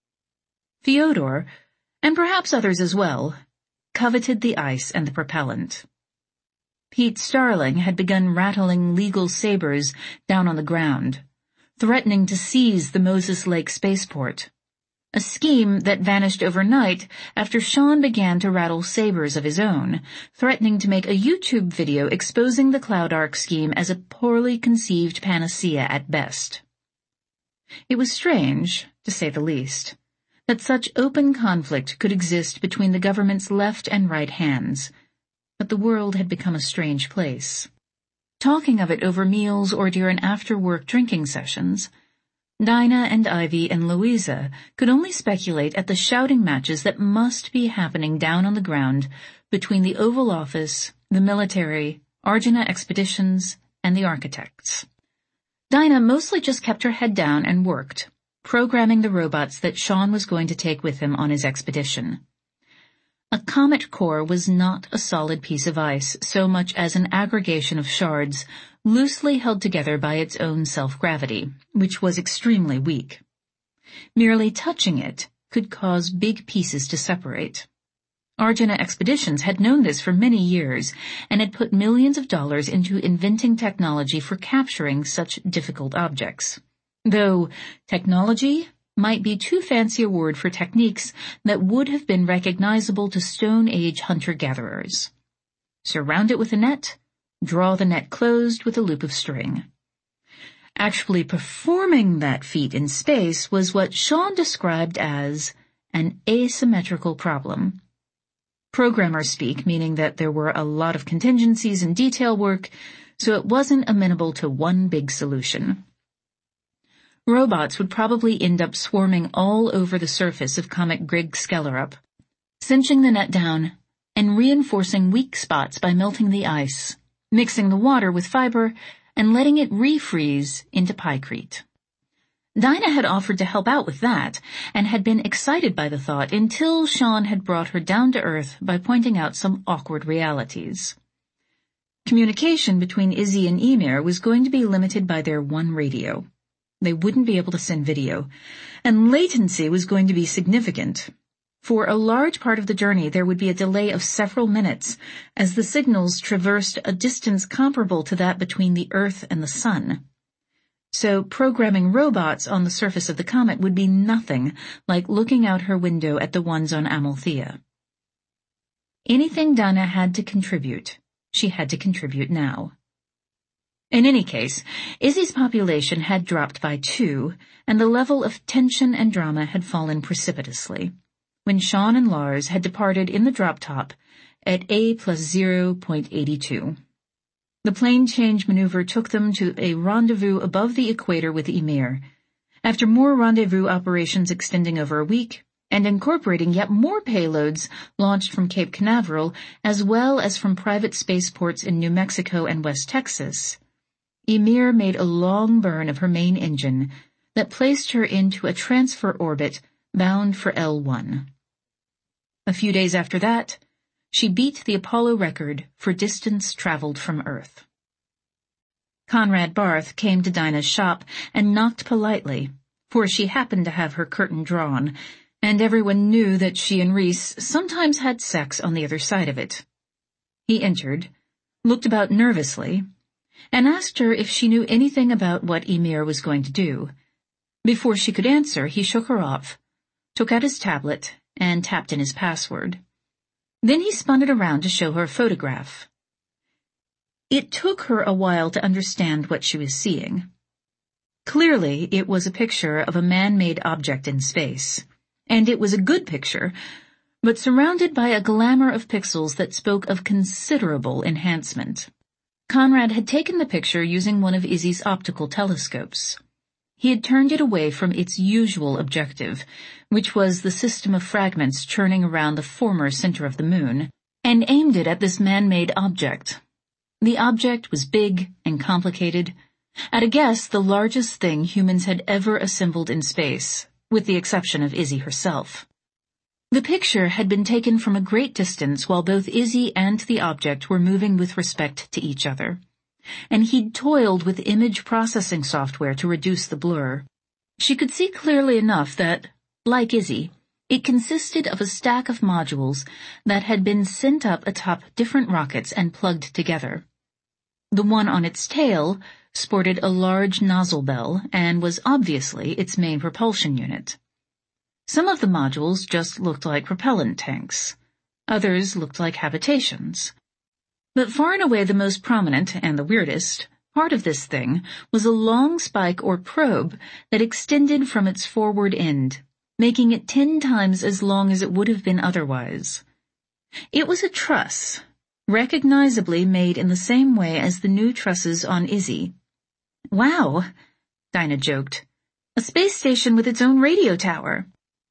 Theodore, and perhaps others as well, coveted the ice and the propellant. Pete Starling had begun rattling legal sabers down on the ground, threatening to seize the Moses Lake spaceport, a scheme that vanished overnight after Sean began to rattle sabers of his own, threatening to make a YouTube video exposing the CloudArk scheme as a poorly conceived panacea at best. It was strange, to say the least, that such open conflict could exist between the government's left and right hands, but the world had become a strange place. Talking of it over meals or during after-work drinking sessions, Dinah and Ivy and Louisa could only speculate at the shouting matches that must be happening down on the ground between the Oval Office, the military, Arjuna Expeditions, and the architects. Dinah mostly just kept her head down and worked, programming the robots that Sean was going to take with him on his expedition. A comet core was not a solid piece of ice so much as an aggregation of shards loosely held together by its own self-gravity, which was extremely weak. Merely touching it could cause big pieces to separate. Arjuna Expeditions had known this for many years and had put millions of dollars into inventing technology for capturing such difficult objects, though technology might be too fancy a word for techniques that would have been recognizable to Stone Age hunter-gatherers. Surround it with a net, draw the net closed with a loop of string. Actually performing that feat in space was what Sean described as an asymmetrical problem. Programmer speak, meaning that there were a lot of contingencies and detail work, so it wasn't amenable to one big solution. Robots would probably end up swarming all over the surface of Comet Grig Skellerup, cinching the net down and reinforcing weak spots by melting the ice, mixing the water with fiber, and letting it refreeze into pykrete. Dinah had offered to help out with that, and had been excited by the thought until Sean had brought her down to earth by pointing out some awkward realities. Communication between Izzy and Ymir was going to be limited by their one radio. They wouldn't be able to send video, and latency was going to be significant. For a large part of the journey there would be a delay of several minutes, as the signals traversed a distance comparable to that between the Earth and the Sun. so programming robots on the surface of the comet would be nothing like looking out her window at the ones on Amalthea. Anything Dinah had to contribute, she had to contribute now. In any case, Izzy's population had dropped by two, and the level of tension and drama had fallen precipitously, when Sean and Lars had departed in the drop-top at A plus zero point eight two. The plane change maneuver took them to a rendezvous above the equator with Ymir. After more rendezvous operations extending over a week, and incorporating yet more payloads launched from Cape Canaveral, as well as from private spaceports in New Mexico and West Texas, Ymir made a long burn of her main engine that placed her into a transfer orbit bound for L one. A few days after that, she beat the Apollo record for distance traveled from Earth. Conrad Barth came to Dinah's shop and knocked politely, for she happened to have her curtain drawn, and everyone knew that she and Reese sometimes had sex on the other side of it. He entered, looked about nervously, and asked her if she knew anything about what Ymir was going to do. Before she could answer, he shook her off, took out his tablet, and tapped in his password. Then he spun it around to show her a photograph. It took her a while to understand what she was seeing. Clearly, it was a picture of a man-made object in space, and it was a good picture, but surrounded by a glamour of pixels that spoke of considerable enhancement. Conrad had taken the picture using one of Izzy's optical telescopes. He had turned it away from its usual objective, which was the system of fragments churning around the former center of the moon, and aimed it at this man-made object. The object was big and complicated, at a guess the largest thing humans had ever assembled in space, with the exception of Izzy herself. The picture had been taken from a great distance while both Izzy and the object were moving with respect to each other, and he'd toiled with image processing software to reduce the blur. She could see clearly enough that, like Izzy, it consisted of a stack of modules that had been sent up atop different rockets and plugged together. The one on its tail sported a large nozzle bell and was obviously its main propulsion unit. Some of the modules just looked like propellant tanks. Others looked like habitations. But far and away the most prominent, and the weirdest, part of this thing was a long spike or probe that extended from its forward end, making it ten times as long as it would have been otherwise. It was a truss, recognizably made in the same way as the new trusses on Izzy. "Wow," Dinah joked. "A space station with its own radio tower."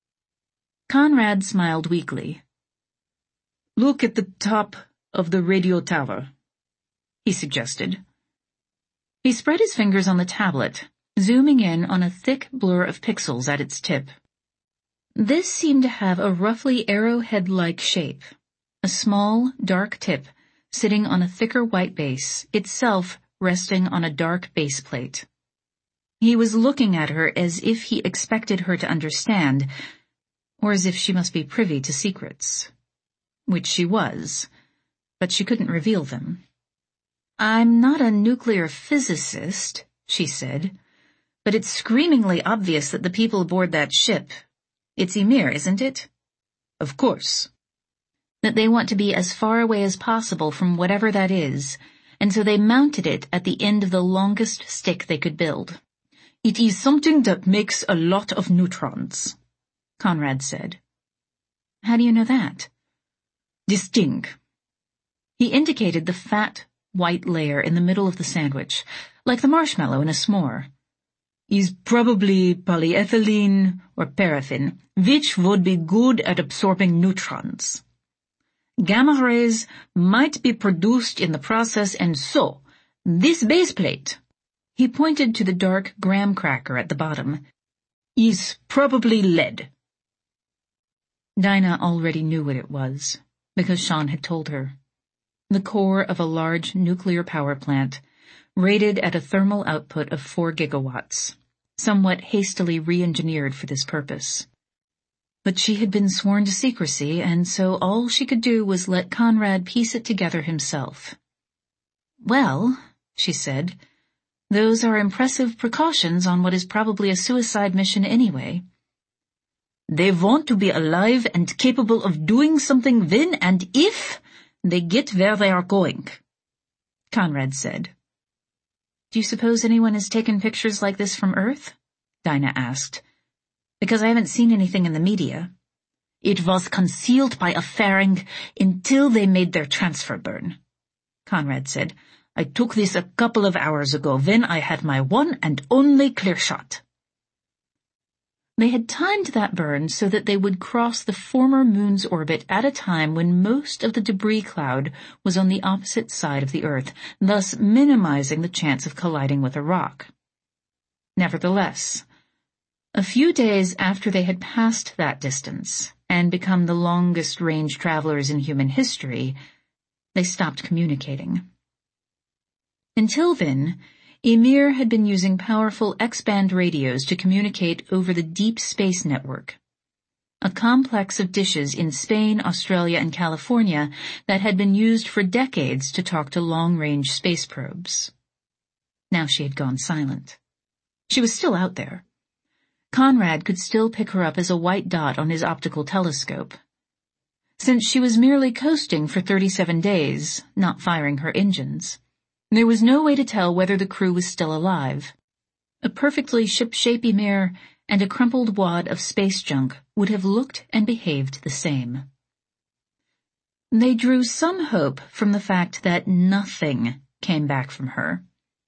Conrad smiled weakly. "Look at the top of the radio tower," he suggested. He spread his fingers on the tablet, zooming in on a thick blur of pixels at its tip. This seemed to have a roughly arrowhead-like shape, a small, dark tip sitting on a thicker white base, itself resting on a dark base plate. He was looking at her as if he expected her to understand, or as if she must be privy to secrets. Which she was, but she couldn't reveal them. "I'm not a nuclear physicist," she said, "but it's screamingly obvious that the people aboard that ship, it's Ymir, isn't it?" "Of course." "That they want to be as far away as possible from whatever that is, and so they mounted it at the end of the longest stick they could build." "It is something that makes a lot of neutrons," Conrad said. "How do you know that?" "This thing." He indicated the fat, white layer in the middle of the sandwich, like the marshmallow in a s'more. "Is probably polyethylene or paraffin, which would be good at absorbing neutrons. Gamma rays might be produced in the process, and so, this base plate," he pointed to the dark graham cracker at the bottom, "is probably lead." Dinah already knew what it was, because Sean had told her. The core of a large nuclear power plant, rated at a thermal output of four gigawatts, somewhat hastily re-engineered for this purpose. But she had been sworn to secrecy, and so all she could do was let Conrad piece it together himself. "Well," she said, Those are impressive precautions on what is probably a suicide mission anyway. They want to be alive and capable of doing something when and if they get where they are going, Conrad said. Do you suppose anyone has taken pictures like this from Earth? Dinah asked. Because I haven't seen anything in the media. It was concealed by a fairing until they made their transfer burn, Conrad said. I took this a couple of hours ago when I had my one and only clear shot. They had timed that burn so that they would cross the former moon's orbit at a time when most of the debris cloud was on the opposite side of the Earth, thus minimizing the chance of colliding with a rock. Nevertheless, a few days after they had passed that distance and become the longest-range travelers in human history, they stopped communicating. Until then, Ymir had been using powerful X-band radios to communicate over the Deep Space Network, a complex of dishes in Spain, Australia, and California that had been used for decades to talk to long-range space probes. Now she had gone silent. She was still out there. Conrad could still pick her up as a white dot on his optical telescope. Since she was merely coasting for thirty-seven days, not firing her engines, there was no way to tell whether the crew was still alive. A perfectly ship-shape Ymir and a crumpled wad of space junk would have looked and behaved the same. They drew some hope from the fact that nothing came back from her.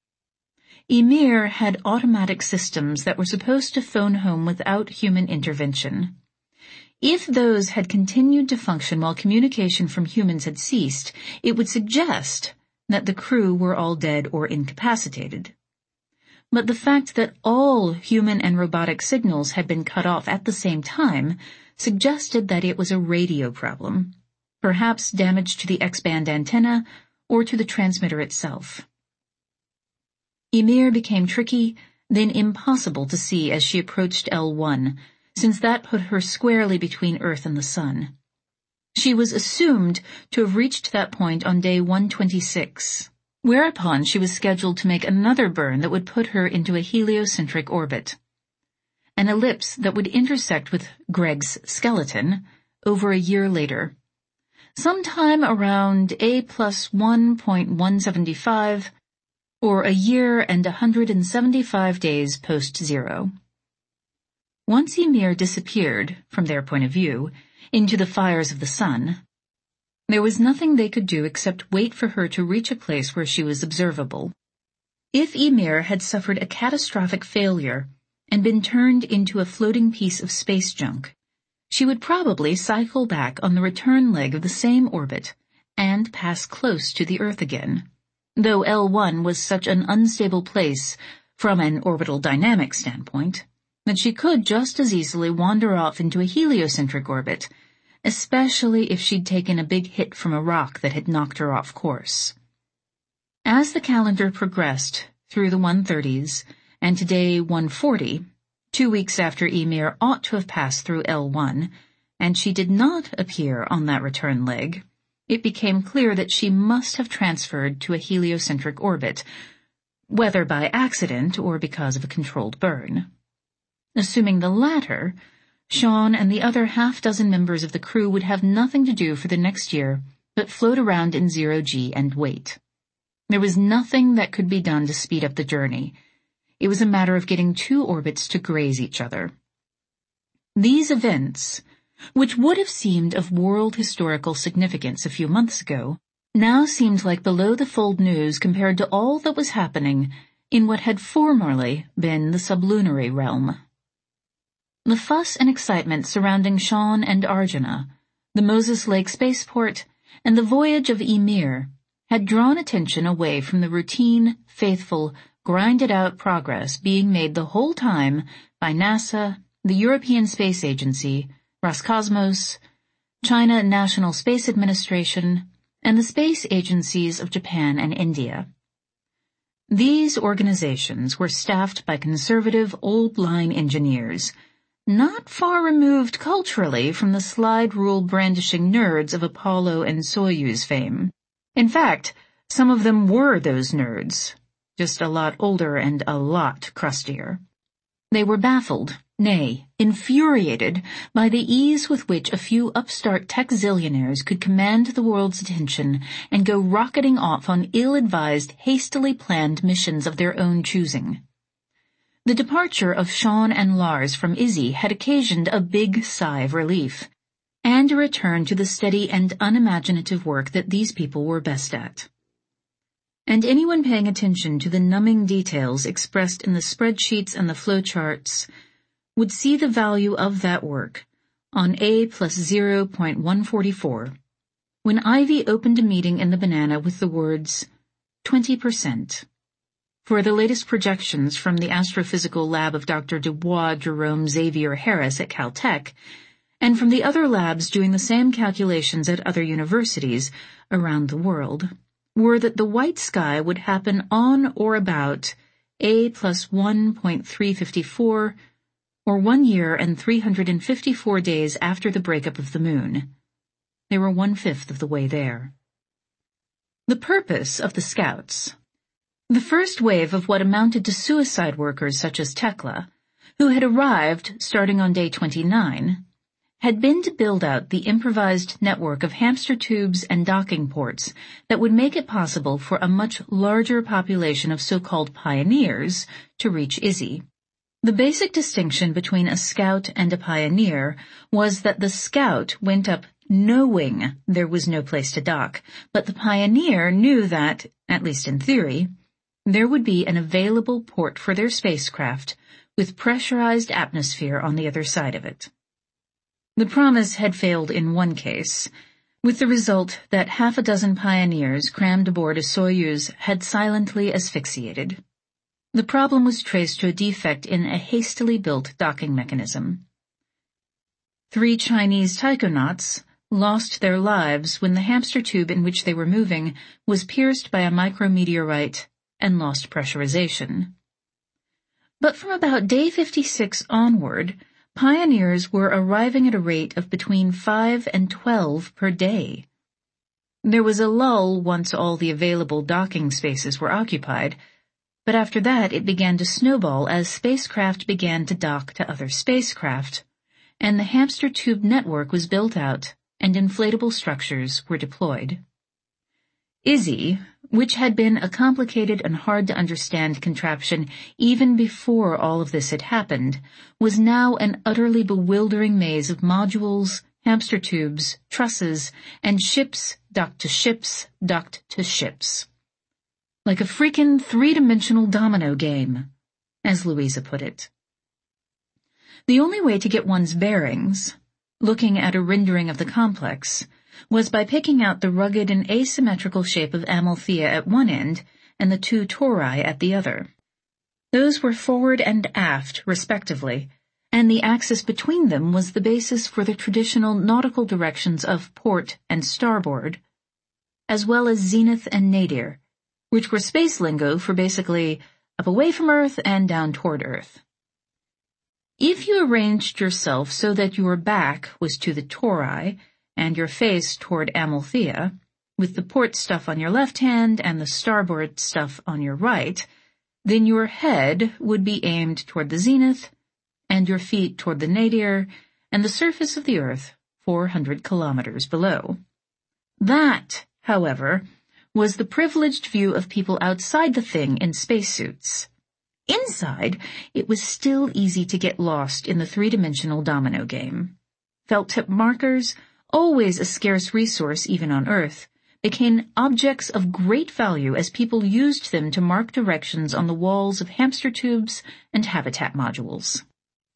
Ymir had automatic systems that were supposed to phone home without human intervention. If those had continued to function while communication from humans had ceased, it would suggest that the crew were all dead or incapacitated. But the fact that all human and robotic signals had been cut off at the same time suggested that it was a radio problem, perhaps damage to the X-band antenna or to the transmitter itself. Ymir became tricky, then impossible to see as she approached L one, since that put her squarely between Earth and the Sun. She was assumed to have reached that point on day one twenty-six, whereupon she was scheduled to make another burn that would put her into a heliocentric orbit, an ellipse that would intersect with Greg's skeleton over a year later, sometime around A plus one point one seven five, or a year and one hundred seventy-five days post-zero. Once Ymir disappeared, from their point of view, into the fires of the sun, there was nothing they could do except wait for her to reach a place where she was observable. If Ymir had suffered a catastrophic failure and been turned into a floating piece of space junk, she would probably cycle back on the return leg of the same orbit and pass close to the Earth again, though L one was such an unstable place from an orbital dynamic standpoint that she could just as easily wander off into a heliocentric orbit, especially if she'd taken a big hit from a rock that had knocked her off course. As the calendar progressed through the one thirties, and to day one forty, two weeks after Ymir ought to have passed through L one, and she did not appear on that return leg, it became clear that she must have transferred to a heliocentric orbit, whether by accident or because of a controlled burn. Assuming the latter, Sean and the other half-dozen members of the crew would have nothing to do for the next year but float around in zero-G and wait. There was nothing that could be done to speed up the journey. It was a matter of getting two orbits to graze each other. These events, which would have seemed of world historical significance a few months ago, now seemed like below-the-fold news compared to all that was happening in what had formerly been the sublunary realm. The fuss and excitement surrounding Sean and Arjuna, the Moses Lake spaceport, and the voyage of Ymir had drawn attention away from the routine, faithful, grinded-out progress being made the whole time by NASA, the European Space Agency, Roscosmos, China National Space Administration, and the space agencies of Japan and India. These organizations were staffed by conservative, old-line engineers, not far removed culturally from the slide-rule-brandishing nerds of Apollo and Soyuz fame. In fact, some of them were those nerds, just a lot older and a lot crustier. They were baffled, nay, infuriated, by the ease with which a few upstart tech-zillionaires could command the world's attention and go rocketing off on ill-advised, hastily planned missions of their own choosing. The departure of Sean and Lars from Izzy had occasioned a big sigh of relief, and a return to the steady and unimaginative work that these people were best at. And anyone paying attention to the numbing details expressed in the spreadsheets and the flowcharts would see the value of that work on A plus zero point one four four, when Ivy opened a meeting in the Banana with the words, twenty percent. For the latest projections from the astrophysical lab of Doctor Dubois Jerome Xavier Harris at Caltech, and from the other labs doing the same calculations at other universities around the world, were that the white sky would happen on or about A plus one point three five four, or one year and three hundred fifty-four days after the breakup of the moon. They were one-fifth of the way there. The purpose of the Scouts. The first wave of what amounted to suicide workers such as Tekla, who had arrived starting on day twenty-nine, had been to build out the improvised network of hamster tubes and docking ports that would make it possible for a much larger population of so-called pioneers to reach Izzy. The basic distinction between a scout and a pioneer was that the scout went up knowing there was no place to dock, but the pioneer knew that, at least in theory, there would be an available port for their spacecraft with pressurized atmosphere on the other side of it. The promise had failed in one case, with the result that half a dozen pioneers crammed aboard a Soyuz had silently asphyxiated. The problem was traced to a defect in a hastily built docking mechanism. Three Chinese taikonauts lost their lives when the hamster tube in which they were moving was pierced by a micrometeorite and lost pressurization. But from about day fifty-six onward, pioneers were arriving at a rate of between five and twelve per day. There was a lull once all the available docking spaces were occupied, but after that it began to snowball as spacecraft began to dock to other spacecraft, and the hamster tube network was built out and inflatable structures were deployed. Izzy, which had been a complicated and hard-to-understand contraption even before all of this had happened, was now an utterly bewildering maze of modules, hamster tubes, trusses, and ships docked to ships docked to ships. Like a freaking three-dimensional domino game, as Louisa put it. The only way to get one's bearings, looking at a rendering of the complex, was by picking out the rugged and asymmetrical shape of Amalthea at one end and the two tori at the other. Those were forward and aft, respectively, and the axis between them was the basis for the traditional nautical directions of port and starboard, as well as zenith and nadir, which were space lingo for basically up away from Earth and down toward Earth. If you arranged yourself so that your back was to the tori and your face toward Amalthea, with the port stuff on your left hand and the starboard stuff on your right, then your head would be aimed toward the zenith, and your feet toward the nadir, and the surface of the Earth four hundred kilometers below. That, however, was the privileged view of people outside the thing in spacesuits. Inside, it was still easy to get lost in the three-dimensional domino game. Felt-tip markers, always a scarce resource even on Earth, became objects of great value as people used them to mark directions on the walls of hamster tubes and habitat modules.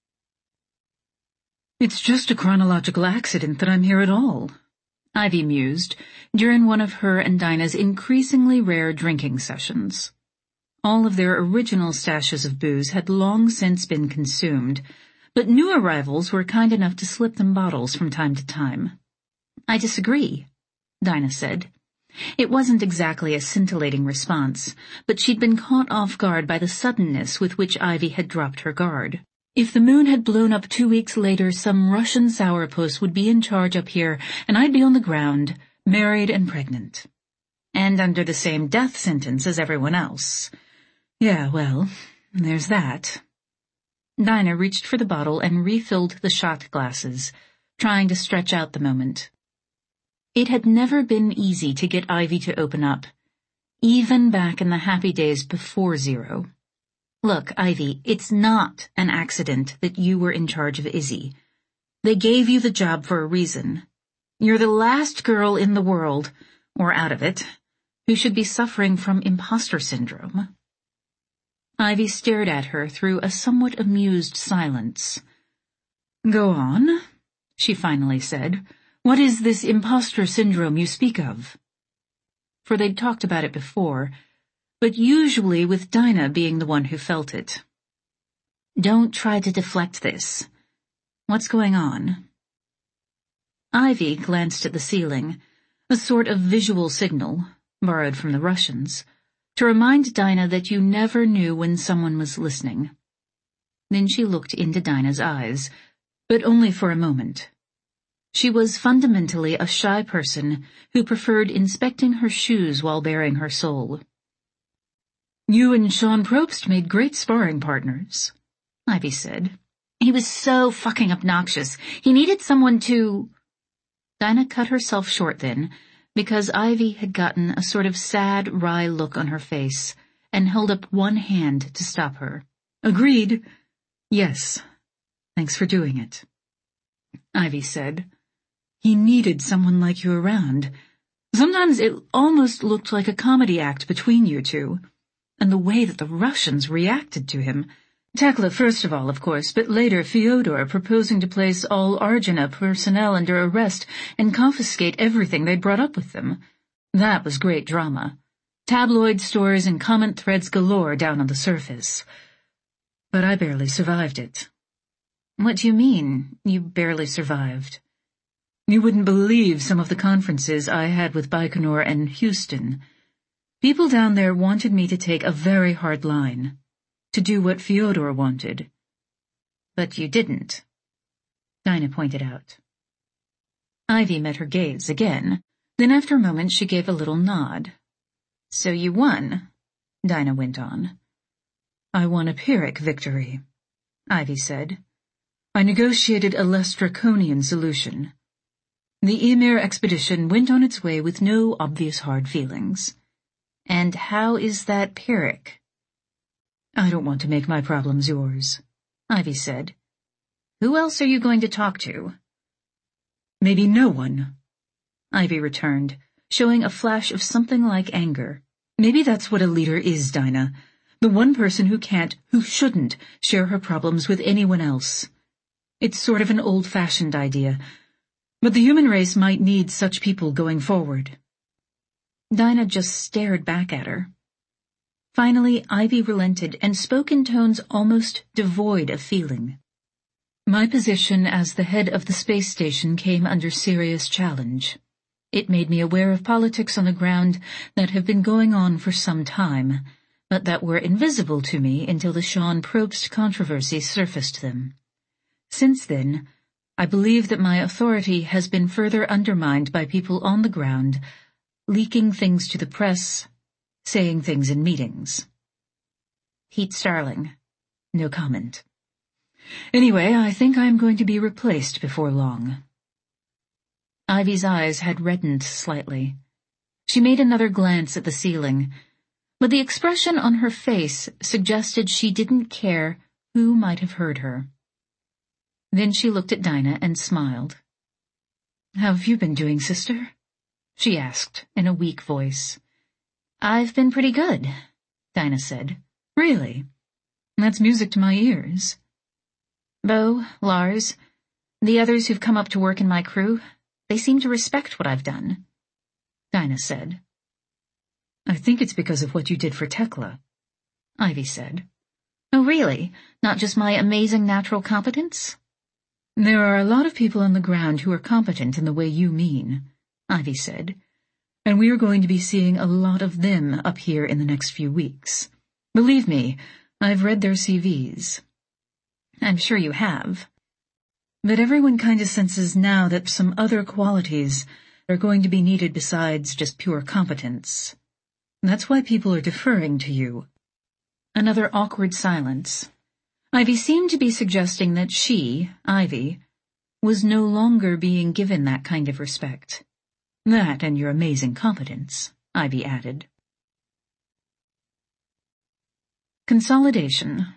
It's just a chronological accident that I'm here at all, Ivy mused during one of her and Dinah's increasingly rare drinking sessions. All of their original stashes of booze had long since been consumed, but new arrivals were kind enough to slip them bottles from time to time. I disagree, Dinah said. It wasn't exactly a scintillating response, but she'd been caught off guard by the suddenness with which Ivy had dropped her guard. If the moon had blown up two weeks later, some Russian sourpuss would be in charge up here, and I'd be on the ground, married and pregnant. And under the same death sentence as everyone else. Yeah, well, there's that. Dinah reached for the bottle and refilled the shot glasses, trying to stretch out the moment. It had never been easy to get Ivy to open up, even back in the happy days before Zero. Look, Ivy, it's not an accident that you were in charge of Izzy. They gave you the job for a reason. You're the last girl in the world, or out of it, who should be suffering from imposter syndrome. Ivy stared at her through a somewhat amused silence. Go on, she finally said. What is this imposter syndrome you speak of? For they'd talked about it before, but usually with Dinah being the one who felt it. Don't try to deflect this. What's going on? Ivy glanced at the ceiling, a sort of visual signal, borrowed from the Russians, to remind Dinah that you never knew when someone was listening. Then she looked into Dinah's eyes, but only for a moment. She was fundamentally a shy person who preferred inspecting her shoes while baring her soul. You and Sean Probst made great sparring partners, Ivy said. He was so fucking obnoxious. He needed someone to... Dinah cut herself short then, because Ivy had gotten a sort of sad, wry look on her face, and held up one hand to stop her. Agreed. Yes. Thanks for doing it. Ivy said. He needed someone like you around. Sometimes it almost looked like a comedy act between you two, and the way that the Russians reacted to him. Tekla first of all, of course, but later Fyodor proposing to place all Argena personnel under arrest and confiscate everything they'd brought up with them. That was great drama. Tabloid stories and comment threads galore down on the surface. But I barely survived it. What do you mean, you barely survived? You wouldn't believe some of the conferences I had with Baikonur and Houston. People down there wanted me to take a very hard line. To do what Fyodor wanted. But you didn't, Dinah pointed out. Ivy met her gaze again, then after a moment she gave a little nod. So you won, Dinah went on. I won a Pyrrhic victory, Ivy said. I negotiated a less draconian solution. The Ymir expedition went on its way with no obvious hard feelings. And how is that Pyrrhic? I don't want to make my problems yours, Ivy said. Who else are you going to talk to? Maybe no one, Ivy returned, showing a flash of something like anger. Maybe that's what a leader is, Dinah. The one person who can't, who shouldn't, share her problems with anyone else. It's sort of an old-fashioned idea, but the human race might need such people going forward. Dinah just stared back at her. Finally, Ivy relented and spoke in tones almost devoid of feeling. My position as the head of the space station came under serious challenge. It made me aware of politics on the ground that have been going on for some time, but that were invisible to me until the Sean Probst controversy surfaced them. Since then, I believe that my authority has been further undermined by people on the ground, leaking things to the press, saying things in meetings. Pete Starling. No comment. Anyway, I think I'm going to be replaced before long. Ivy's eyes had reddened slightly. She made another glance at the ceiling, but the expression on her face suggested she didn't care who might have heard her. Then she looked at Dinah and smiled. How have you been doing, sister? She asked in a weak voice. I've been pretty good, Dinah said. Really? That's music to my ears. Bo, Lars, the others who've come up to work in my crew, they seem to respect what I've done, Dinah said. I think it's because of what you did for Tekla, Ivy said. Oh, really? Not just my amazing natural competence? There are a lot of people on the ground who are competent in the way you mean, Ivy said. And we are going to be seeing a lot of them up here in the next few weeks. Believe me, I've read their C Vs. I'm sure you have. But everyone kind of senses now that some other qualities are going to be needed besides just pure competence. That's why people are deferring to you. Another awkward silence. Ivy seemed to be suggesting that she, Ivy, was no longer being given that kind of respect. That and your amazing competence, Ivy added. Consolidation.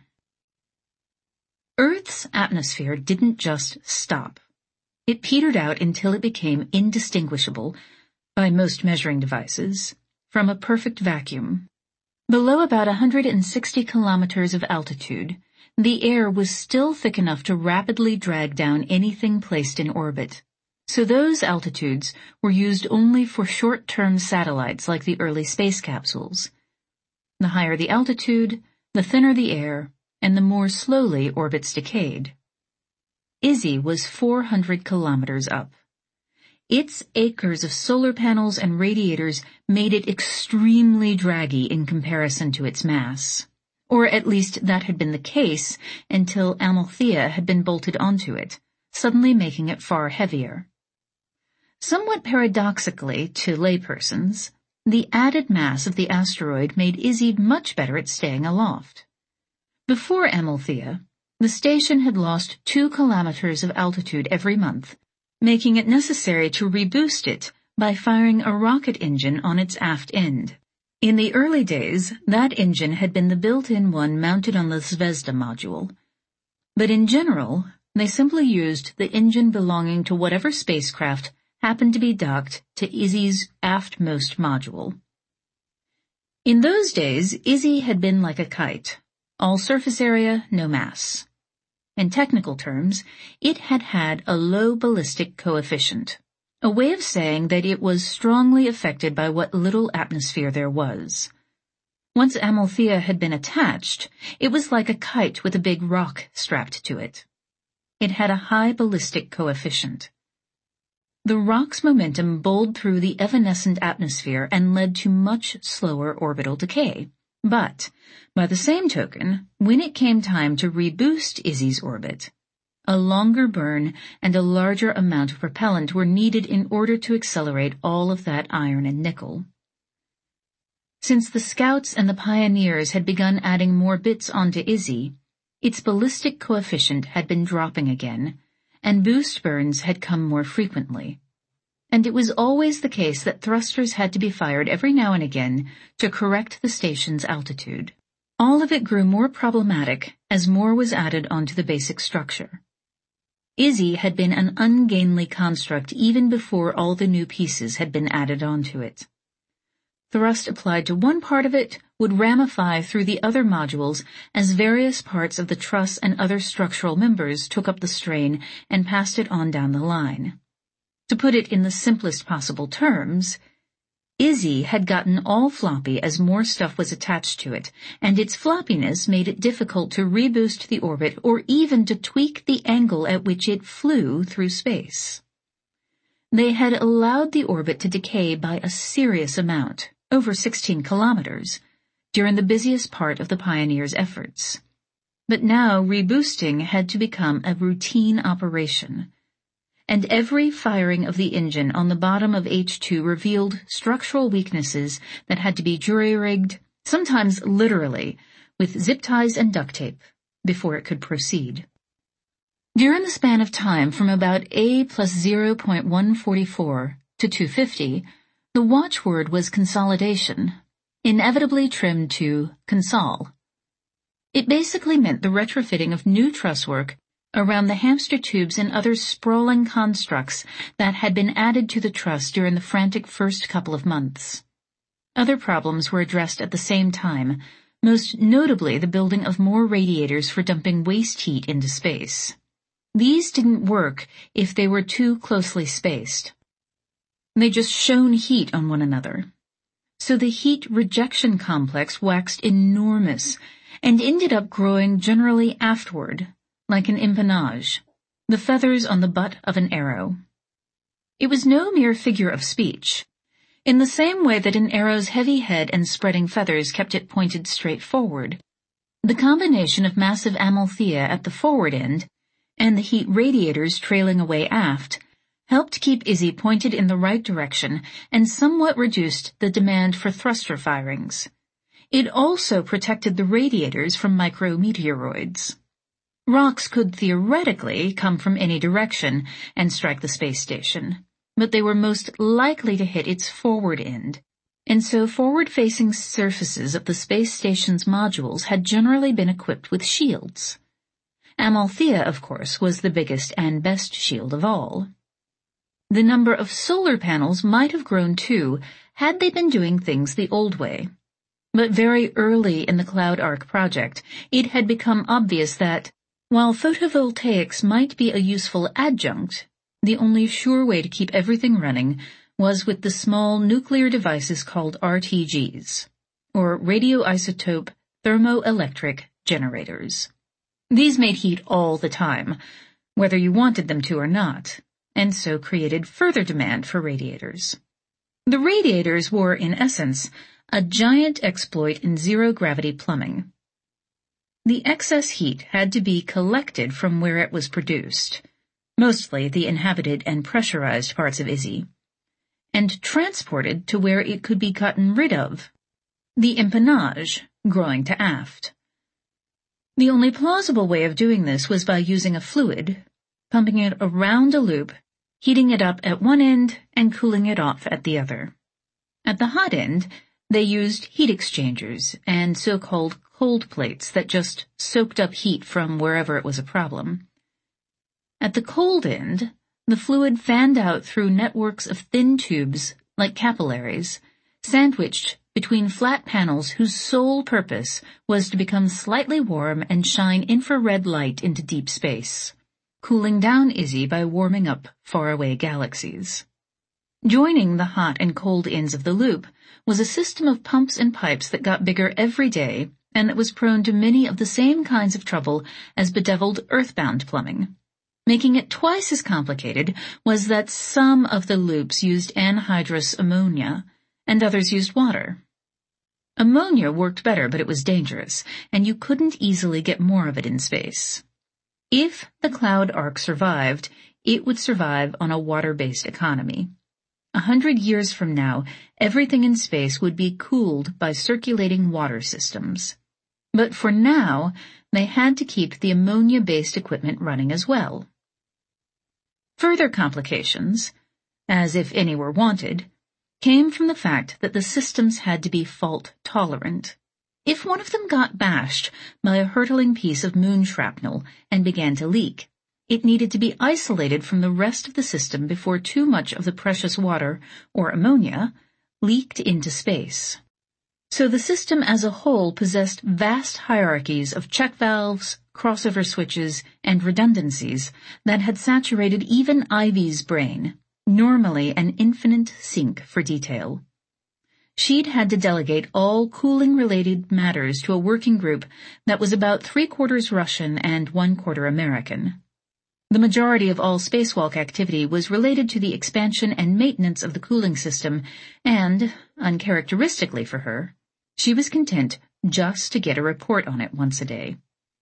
Earth's atmosphere didn't just stop. It petered out until it became indistinguishable, by most measuring devices, from a perfect vacuum. Below about one hundred sixty kilometers of altitude, the air was still thick enough to rapidly drag down anything placed in orbit. So those altitudes were used only for short-term satellites like the early space capsules. The higher the altitude, the thinner the air, and the more slowly orbits decayed. Izzy was four hundred kilometers up. Its acres of solar panels and radiators made it extremely draggy in comparison to its mass. Or at least that had been the case until Amalthea had been bolted onto it, suddenly making it far heavier. Somewhat paradoxically to laypersons, the added mass of the asteroid made Izzy much better at staying aloft. Before Amalthea, the station had lost two kilometers of altitude every month, making it necessary to reboost it by firing a rocket engine on its aft end. In the early days, that engine had been the built-in one mounted on the Zvezda module. But in general, they simply used the engine belonging to whatever spacecraft happened to be docked to Izzy's aftmost module. In those days, Izzy had been like a kite. All surface area, no mass. In technical terms, it had had a low ballistic coefficient, a way of saying that it was strongly affected by what little atmosphere there was. Once Amalthea had been attached, it was like a kite with a big rock strapped to it. It had a high ballistic coefficient. The rock's momentum bowled through the evanescent atmosphere and led to much slower orbital decay. But, by the same token, when it came time to reboost Izzy's orbit, a longer burn and a larger amount of propellant were needed in order to accelerate all of that iron and nickel. Since the Scouts and the Pioneers had begun adding more bits onto Izzy, its ballistic coefficient had been dropping again, and boost burns had come more frequently. And it was always the case that thrusters had to be fired every now and again to correct the station's altitude. All of it grew more problematic as more was added onto the basic structure. Izzy had been an ungainly construct even before all the new pieces had been added onto it. Thrust applied to one part of it would ramify through the other modules as various parts of the truss and other structural members took up the strain and passed it on down the line. To put it in the simplest possible terms, Izzy had gotten all floppy as more stuff was attached to it, and its floppiness made it difficult to reboost the orbit or even to tweak the angle at which it flew through space. They had allowed the orbit to decay by a serious amount, over sixteen kilometers, during the busiest part of the Pioneers' efforts. But now reboosting had to become a routine operation, and every firing of the engine on the bottom of H two revealed structural weaknesses that had to be jury-rigged, sometimes literally, with zip ties and duct tape, before it could proceed. During the span of time from about A plus zero point one four four to two fifty, the watchword was consolidation, inevitably trimmed to consol. It basically meant the retrofitting of new trusswork around the hamster tubes and other sprawling constructs that had been added to the truss during the frantic first couple of months. Other problems were addressed at the same time, most notably the building of more radiators for dumping waste heat into space. These didn't work if they were too closely spaced. They just shone heat on one another. So the heat rejection complex waxed enormous and ended up growing generally aftward, like an empennage, the feathers on the butt of an arrow. It was no mere figure of speech. In the same way that an arrow's heavy head and spreading feathers kept it pointed straight forward, the combination of massive Amalthea at the forward end and the heat radiators trailing away aft helped keep Izzy pointed in the right direction and somewhat reduced the demand for thruster firings. It also protected the radiators from micrometeoroids. Rocks could theoretically come from any direction and strike the space station, but they were most likely to hit its forward end, and so forward-facing surfaces of the space station's modules had generally been equipped with shields. Amalthea, of course, was the biggest and best shield of all. The number of solar panels might have grown too, had they been doing things the old way. But very early in the Cloud Ark project, it had become obvious that, while photovoltaics might be a useful adjunct, the only sure way to keep everything running was with the small nuclear devices called R T Gs, or radioisotope thermoelectric generators. These made heat all the time, whether you wanted them to or not, and so created further demand for radiators. The radiators were, in essence, a giant exploit in zero-gravity plumbing. The excess heat had to be collected from where it was produced, mostly the inhabited and pressurized parts of Izzy, and transported to where it could be gotten rid of, the empennage, growing to aft. The only plausible way of doing this was by using a fluid, pumping it around a loop, heating it up at one end and cooling it off at the other. At the hot end, they used heat exchangers and so-called cold plates that just soaked up heat from wherever it was a problem. At the cold end, the fluid fanned out through networks of thin tubes, like capillaries, sandwiched between flat panels whose sole purpose was to become slightly warm and shine infrared light into deep space, cooling down Izzy by warming up faraway galaxies. Joining the hot and cold ends of the loop was a system of pumps and pipes that got bigger every day and that was prone to many of the same kinds of trouble as bedeviled earthbound plumbing. Making it twice as complicated was that some of the loops used anhydrous ammonia and others used water. Ammonia worked better, but it was dangerous, and you couldn't easily get more of it in space. If the Cloud Ark survived, it would survive on a water-based economy. A hundred years from now, everything in space would be cooled by circulating water systems. But for now, they had to keep the ammonia-based equipment running as well. Further complications, as if any were wanted, came from the fact that the systems had to be fault-tolerant. If one of them got bashed by a hurtling piece of moon shrapnel and began to leak, it needed to be isolated from the rest of the system before too much of the precious water, or ammonia, leaked into space. So the system as a whole possessed vast hierarchies of check valves, crossover switches, and redundancies that had saturated even Ivy's brain, normally an infinite sink for detail. She'd had to delegate all cooling-related matters to a working group that was about three-quarters Russian and one-quarter American. The majority of all spacewalk activity was related to the expansion and maintenance of the cooling system, and, uncharacteristically for her, she was content just to get a report on it once a day.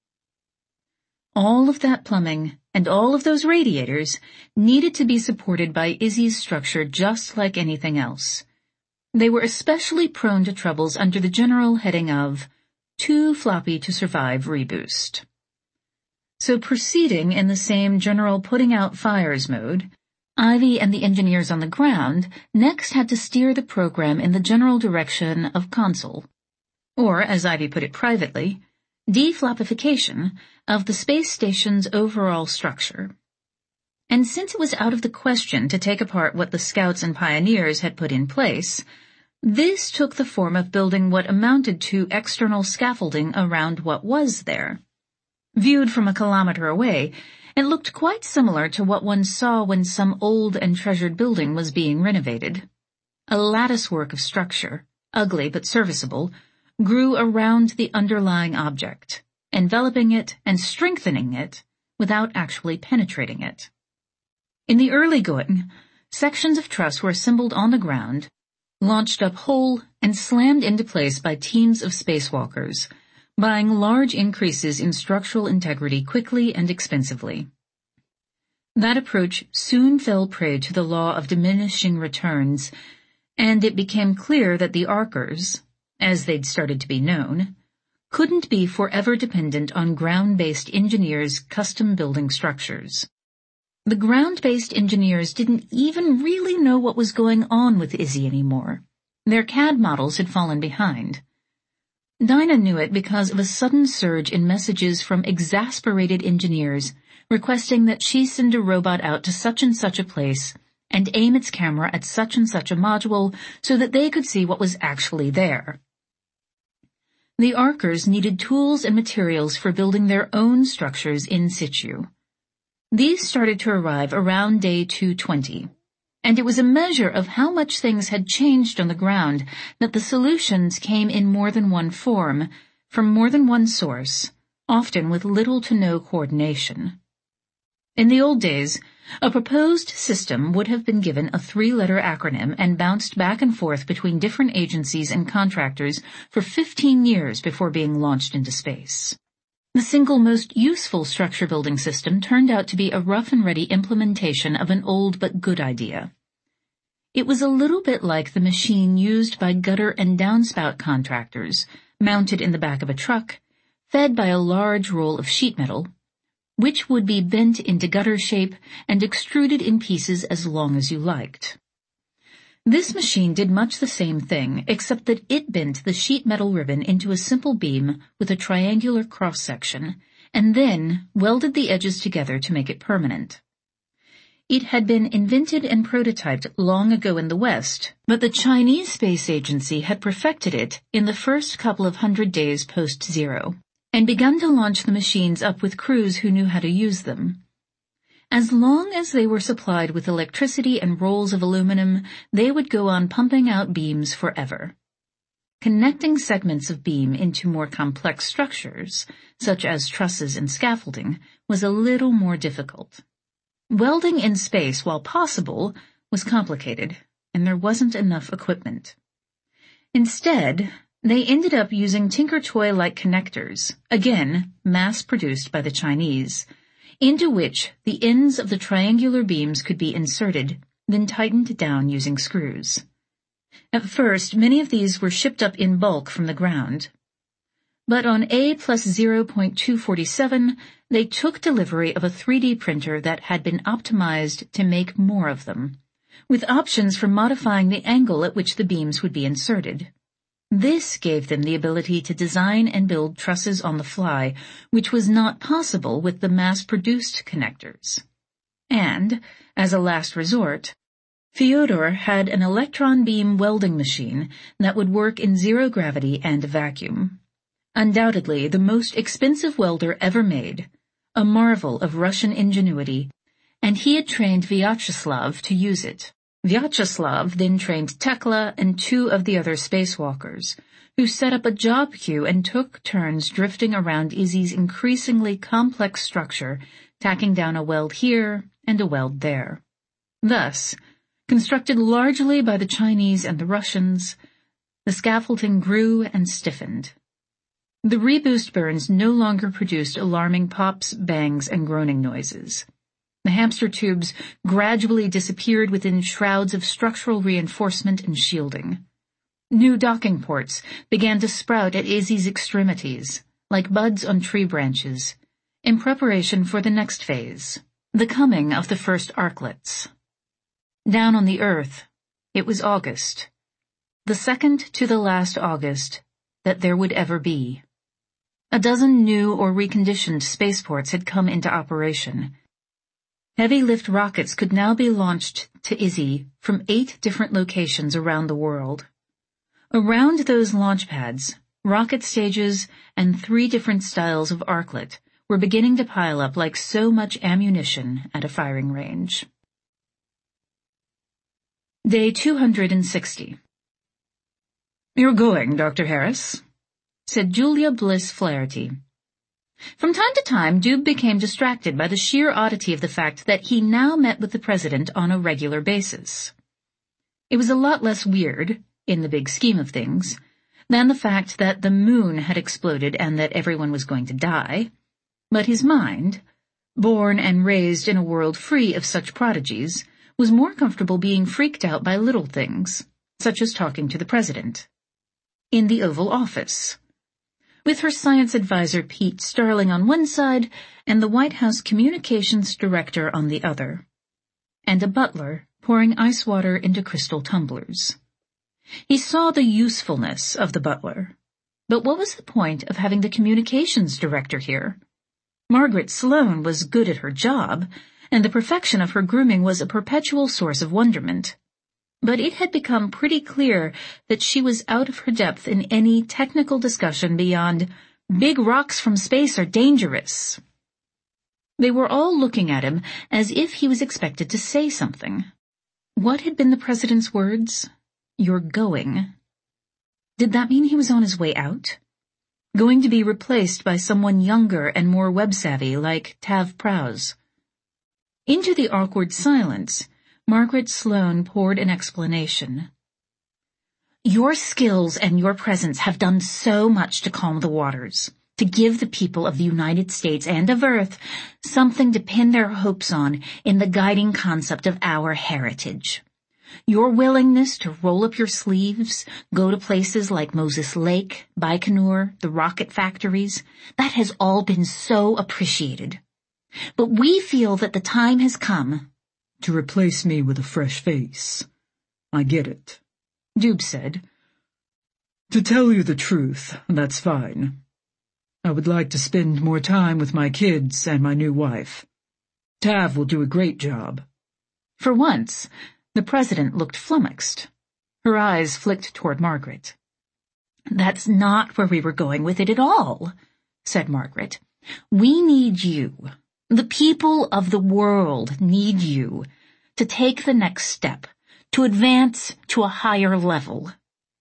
All of that plumbing and all of those radiators needed to be supported by Izzy's structure just like anything else. They were especially prone to troubles under the general heading of too floppy to survive reboost. So proceeding in the same general putting out fires mode, Ivy and the engineers on the ground next had to steer the program in the general direction of console, or, as Ivy put it privately, defloppification of the space station's overall structure. And since it was out of the question to take apart what the scouts and pioneers had put in place, this took the form of building what amounted to external scaffolding around what was there. Viewed from a kilometer away, it looked quite similar to what one saw when some old and treasured building was being renovated. A latticework of structure, ugly but serviceable, grew around the underlying object, enveloping it and strengthening it without actually penetrating it. In the early going, sections of truss were assembled on the ground, launched up whole, and slammed into place by teams of spacewalkers, buying large increases in structural integrity quickly and expensively. That approach soon fell prey to the law of diminishing returns, and it became clear that the Arkers, as they'd started to be known, couldn't be forever dependent on ground-based engineers custom building structures. The ground-based engineers didn't even really know what was going on with Izzy anymore. Their C A D models had fallen behind. Dinah knew it because of a sudden surge in messages from exasperated engineers requesting that she send a robot out to such and such a place and aim its camera at such and such a module so that they could see what was actually there. The Arkers needed tools and materials for building their own structures in situ. These started to arrive around day two twenty, and it was a measure of how much things had changed on the ground that the solutions came in more than one form, from more than one source, often with little to no coordination. In the old days, a proposed system would have been given a three-letter acronym and bounced back and forth between different agencies and contractors for fifteen years before being launched into space. The single most useful structure-building system turned out to be a rough-and-ready implementation of an old but good idea. It was a little bit like the machine used by gutter and downspout contractors, mounted in the back of a truck, fed by a large roll of sheet metal, which would be bent into gutter shape and extruded in pieces as long as you liked. This machine did much the same thing, except that it bent the sheet metal ribbon into a simple beam with a triangular cross-section, and then welded the edges together to make it permanent. It had been invented and prototyped long ago in the West, but the Chinese Space Agency had perfected it in the first couple of hundred days post-zero, and begun to launch the machines up with crews who knew how to use them. As long as they were supplied with electricity and rolls of aluminum, they would go on pumping out beams forever. Connecting segments of beam into more complex structures, such as trusses and scaffolding, was a little more difficult. Welding in space, while possible, was complicated, and there wasn't enough equipment. Instead, they ended up using Tinker Toy-like connectors, again mass-produced by the Chinese, into which the ends of the triangular beams could be inserted, then tightened down using screws. At first, many of these were shipped up in bulk from the ground. But on A plus zero point two four seven, they took delivery of a three D printer that had been optimized to make more of them, with options for modifying the angle at which the beams would be inserted. This gave them the ability to design and build trusses on the fly, which was not possible with the mass-produced connectors. And, as a last resort, Fyodor had an electron beam welding machine that would work in zero gravity and vacuum. Undoubtedly the most expensive welder ever made, a marvel of Russian ingenuity, and he had trained Vyacheslav to use it. Vyacheslav then trained Tekla and two of the other spacewalkers, who set up a job queue and took turns drifting around Izzy's increasingly complex structure, tacking down a weld here and a weld there. Thus, constructed largely by the Chinese and the Russians, the scaffolding grew and stiffened. The reboost burns no longer produced alarming pops, bangs, and groaning noises. The hamster tubes gradually disappeared within shrouds of structural reinforcement and shielding. New docking ports began to sprout at Izzy's extremities, like buds on tree branches, in preparation for the next phase, the coming of the first arklets. Down on the Earth, it was August, the second to the last August that there would ever be. A dozen new or reconditioned spaceports had come into operation. Heavy-lift rockets could now be launched to Izzy from eight different locations around the world. Around those launch pads, rocket stages and three different styles of arklet were beginning to pile up like so much ammunition at a firing range. Day two hundred sixty. "You're going, Doctor Harris," said Julia Bliss Flaherty. From time to time, Doob became distracted by the sheer oddity of the fact that he now met with the president on a regular basis. It was a lot less weird, in the big scheme of things, than the fact that the moon had exploded and that everyone was going to die, but his mind, born and raised in a world free of such prodigies, was more comfortable being freaked out by little things, such as talking to the president. in the Oval Office, with her science advisor Pete Starling on one side and the White House communications director on the other, and a butler pouring ice water into crystal tumblers. He saw the usefulness of the butler, but what was the point of having the communications director here? Margaret Sloane was good at her job, and the perfection of her grooming was a perpetual source of wonderment. But it had become pretty clear that she was out of her depth in any technical discussion beyond, "Big rocks from space are dangerous." They were all looking at him as if he was expected to say something. What had been the president's words? "You're going." Did that mean he was on his way out? Going to be replaced by someone younger and more web-savvy like Tav Prowse? Into the awkward silence, Margaret Sloane poured an explanation. "Your skills and your presence have done so much to calm the waters, to give the people of the United States and of Earth something to pin their hopes on in the guiding concept of our heritage. Your willingness to roll up your sleeves, go to places like Moses Lake, Baikonur, the rocket factories, that has all been so appreciated. But we feel that the time has come—" "To replace me with a fresh face. I get it," Doob said. "To tell you the truth, that's fine. I would like to spend more time with my kids and my new wife. Tav will do a great job." For once, the president looked flummoxed. Her eyes flicked toward Margaret. "That's not where we were going with it at all," said Margaret. "We need you. The people of the world need you to take the next step, to advance to a higher level."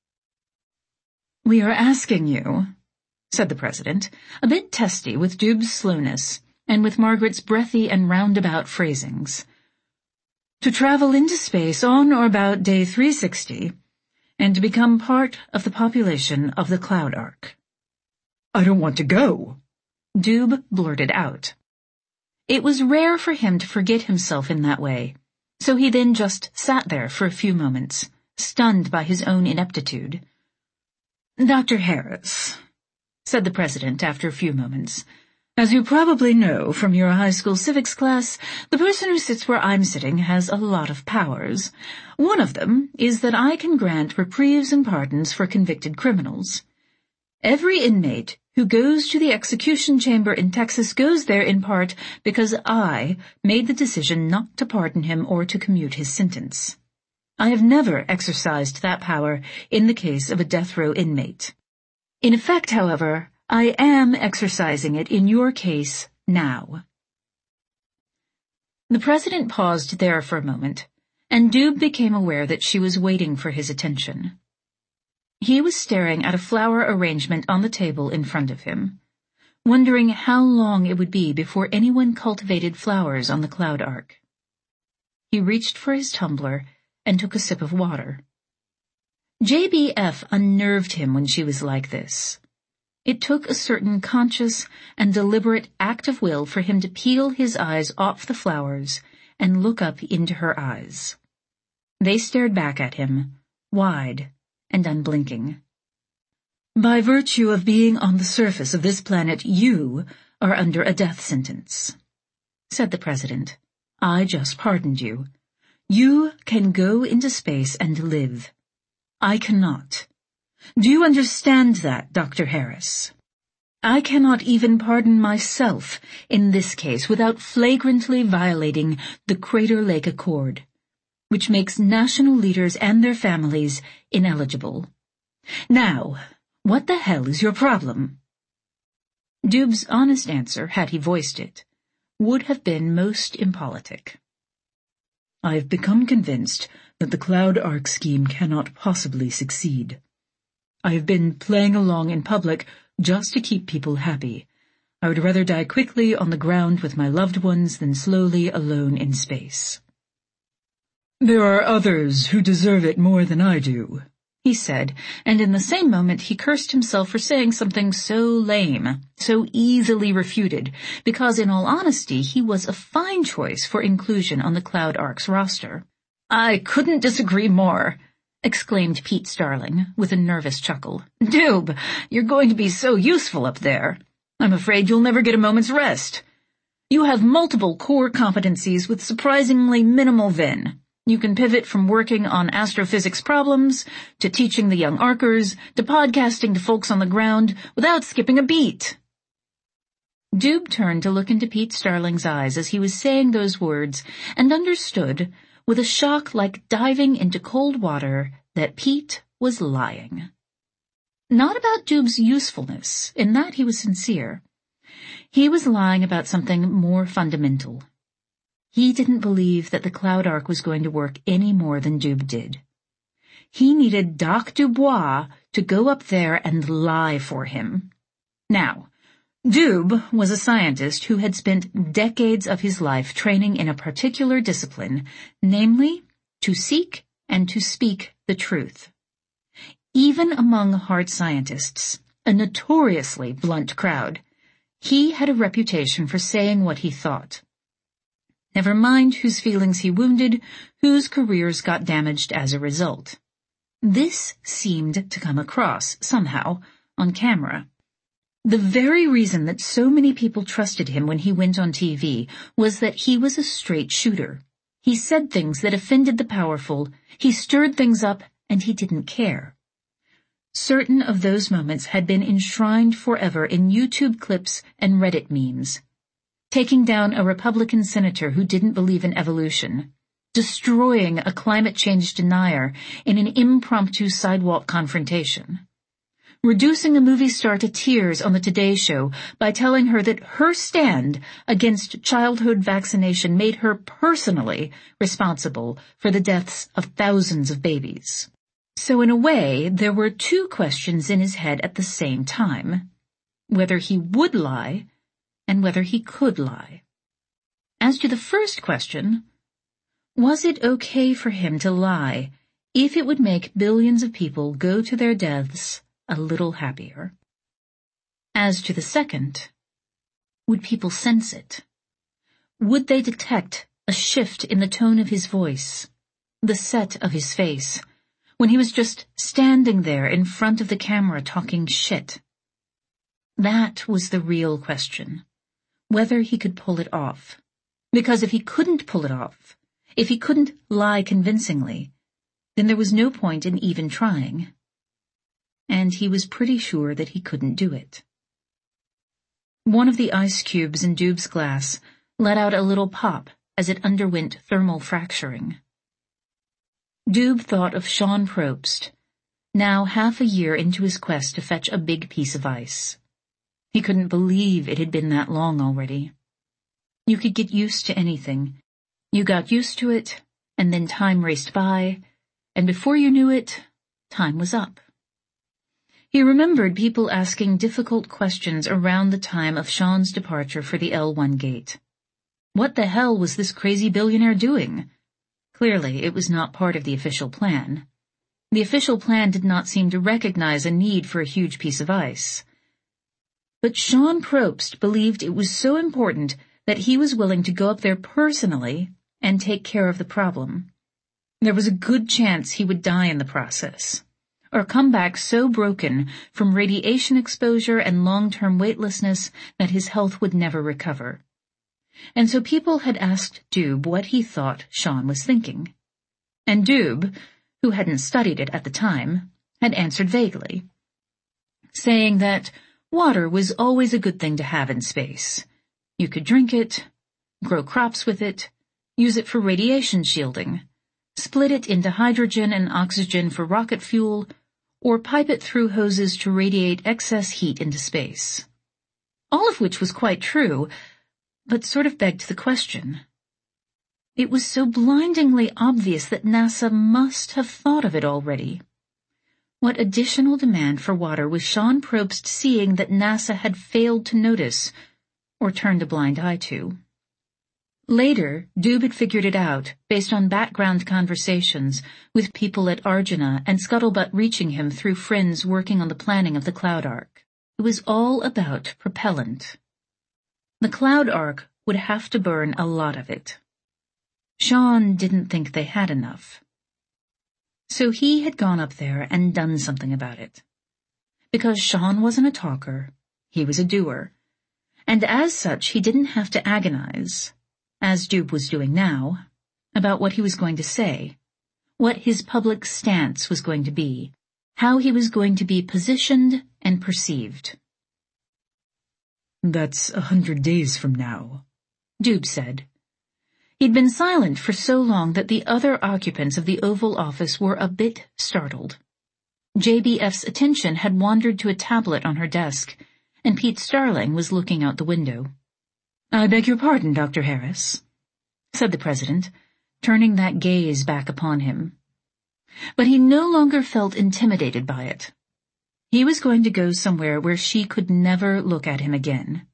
"We are asking you," said the president, a bit testy with Doob's slowness and with Margaret's breathy and roundabout phrasings, "to travel into space on or about day three sixty and to become part of the population of the Cloud Ark." "I don't want to go," Doob blurted out. It was rare for him to forget himself in that way, so he then just sat there for a few moments, stunned by his own ineptitude. "Doctor Harris," said the president after a few moments, "as you probably know from your high school civics class, the person who sits where I'm sitting has a lot of powers. One of them is that I can grant reprieves and pardons for convicted criminals. Every inmate who goes to the execution chamber in Texas goes there in part because I made the decision not to pardon him or to commute his sentence. I have never exercised that power in the case of a death row inmate. In effect, however, I am exercising it in your case now." The president paused there for a moment, and Doob became aware that she was waiting for his attention. He was staring at a flower arrangement on the table in front of him, wondering how long it would be before anyone cultivated flowers on the Cloud Ark. He reached for his tumbler and took a sip of water. J B F unnerved him when she was like this. It took a certain conscious and deliberate act of will for him to peel his eyes off the flowers and look up into her eyes. They stared back at him, wide and unblinking. "By virtue of being on the surface of this planet, you are under a death sentence," said the president. "I just pardoned you. You can go into space and live. I cannot. Do you understand that, Doctor Harris? I cannot even pardon myself in this case without flagrantly violating the Crater Lake Accord, which makes national leaders and their families ineligible. Now, what the hell is your problem?" Doob's honest answer, had he voiced it, would have been most impolitic. "I have become convinced that the Cloud Ark scheme cannot possibly succeed. I have been playing along in public just to keep people happy. I would rather die quickly on the ground with my loved ones than slowly alone in space." "There are others who deserve it more than I do," he said, and in the same moment he cursed himself for saying something so lame, so easily refuted, because in all honesty he was a fine choice for inclusion on the Cloud Ark's roster. "I couldn't disagree more. exclaimed Pete Starling, with a nervous chuckle. "Doob, you're going to be so useful up there. I'm afraid you'll never get a moment's rest. You have multiple core competencies with surprisingly minimal vin. You can pivot from working on astrophysics problems, to teaching the young Arkers, to podcasting to folks on the ground, without skipping a beat." Doob turned to look into Pete Starling's eyes as he was saying those words, and understood, with a shock like diving into cold water, that Pete was lying. Not about Doob's usefulness, in that he was sincere. He was lying about something more fundamental. He didn't believe that the Cloud Ark was going to work any more than Doob did. He needed Doc Dubois to go up there and lie for him. Now, Doob was a scientist who had spent decades of his life training in a particular discipline, namely, to seek and to speak the truth. Even among hard scientists, a notoriously blunt crowd, he had a reputation for saying what he thought. Never mind whose feelings he wounded, whose careers got damaged as a result. This seemed to come across, somehow, on camera. The very reason that so many people trusted him when he went on T V was that he was a straight shooter. He said things that offended the powerful, he stirred things up, and he didn't care. Certain of those moments had been enshrined forever in YouTube clips and Reddit memes. Taking down a Republican senator who didn't believe in evolution, destroying a climate change denier in an impromptu sidewalk confrontation, reducing a movie star to tears on the Today Show by telling her that her stand against childhood vaccination made her personally responsible for the deaths of thousands of babies. So in a way, there were two questions in his head at the same time: whether he would lie and whether he could lie. As to the first question, was it okay for him to lie if it would make billions of people go to their deaths a little happier? As to the second, would people sense it? Would they detect a shift in the tone of his voice, the set of his face, when he was just standing there in front of the camera talking shit? That was the real question, whether he could pull it off. Because if he couldn't pull it off, if he couldn't lie convincingly, then there was no point in even trying. And he was pretty sure that he couldn't do it. One of the ice cubes in Doob's glass let out a little pop as it underwent thermal fracturing. Doob thought of Sean Probst, now half a year into his quest to fetch a big piece of ice. He couldn't believe it had been that long already. You could get used to anything. You got used to it, and then time raced by, and before you knew it, time was up. He remembered people asking difficult questions around the time of Sean's departure for the L one gate. What the hell was this crazy billionaire doing? Clearly, it was not part of the official plan. The official plan did not seem to recognize a need for a huge piece of ice. But Sean Probst believed it was so important that he was willing to go up there personally and take care of the problem. There was a good chance he would die in the process, or come back so broken from radiation exposure and long-term weightlessness that his health would never recover. And so people had asked Doob what he thought Sean was thinking. And Doob, who hadn't studied it at the time, had answered vaguely, saying that water was always a good thing to have in space. You could drink it, grow crops with it, use it for radiation shielding, split it into hydrogen and oxygen for rocket fuel, or pipe it through hoses to radiate excess heat into space. All of which was quite true, but sort of begged the question. It was so blindingly obvious that NASA must have thought of it already. What additional demand for water was Sean Probst seeing that NASA had failed to notice, or turned a blind eye to? Later, Doob had figured it out, based on background conversations with people at Arjuna and scuttlebutt reaching him through friends working on the planning of the Cloud Ark. It was all about propellant. The Cloud Ark would have to burn a lot of it. Sean didn't think they had enough. So he had gone up there and done something about it. Because Sean wasn't a talker, he was a doer. And as such, he didn't have to agonize, as Doob was doing now, about what he was going to say, what his public stance was going to be, how he was going to be positioned and perceived. "That's a hundred days from now," Doob said. He'd been silent for so long that the other occupants of the Oval Office were a bit startled. J B F's attention had wandered to a tablet on her desk, and Pete Starling was looking out the window. "I beg your pardon, Doctor Harris," said the president, turning that gaze back upon him. But he no longer felt intimidated by it. He was going to go somewhere where she could never look at him again.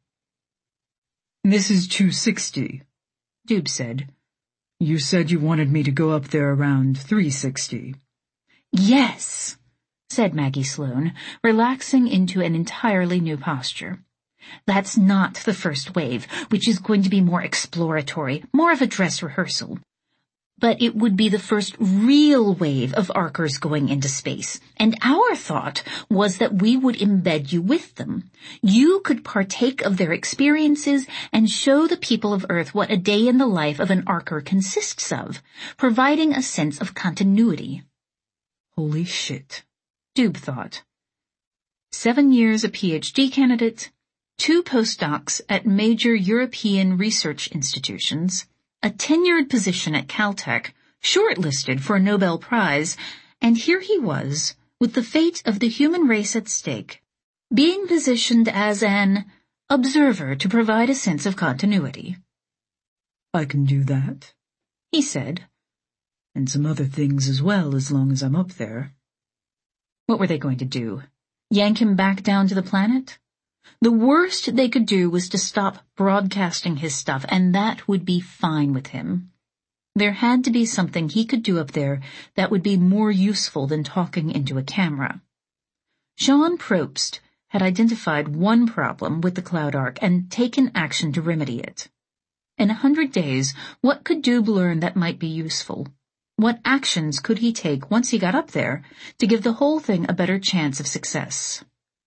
"This is two sixty, Doob said. "You said you wanted me to go up there around three sixty. "Yes," said Maggie Sloane, relaxing into an entirely new posture. "That's not the first wave, which is going to be more exploratory, more of a dress rehearsal. But it would be the first real wave of Arkers going into space, and our thought was that we would embed you with them. You could partake of their experiences and show the people of Earth what a day in the life of an Arker consists of, providing a sense of continuity." Holy shit, Doob thought. Seven years a P H D candidate, two postdocs at major European research institutions, a tenured position at Caltech, shortlisted for a Nobel Prize, and here he was, with the fate of the human race at stake, being positioned as an observer to provide a sense of continuity. "I can do that," he said. "And some other things as well, as long as I'm up there." What were they going to do? Yank him back down to the planet? The worst they could do was to stop broadcasting his stuff, and that would be fine with him. There had to be something he could do up there that would be more useful than talking into a camera. Sean Probst had identified one problem with the Cloud Ark and taken action to remedy it. In a hundred days, what could Doob learn that might be useful? What actions could he take once he got up there to give the whole thing a better chance of success?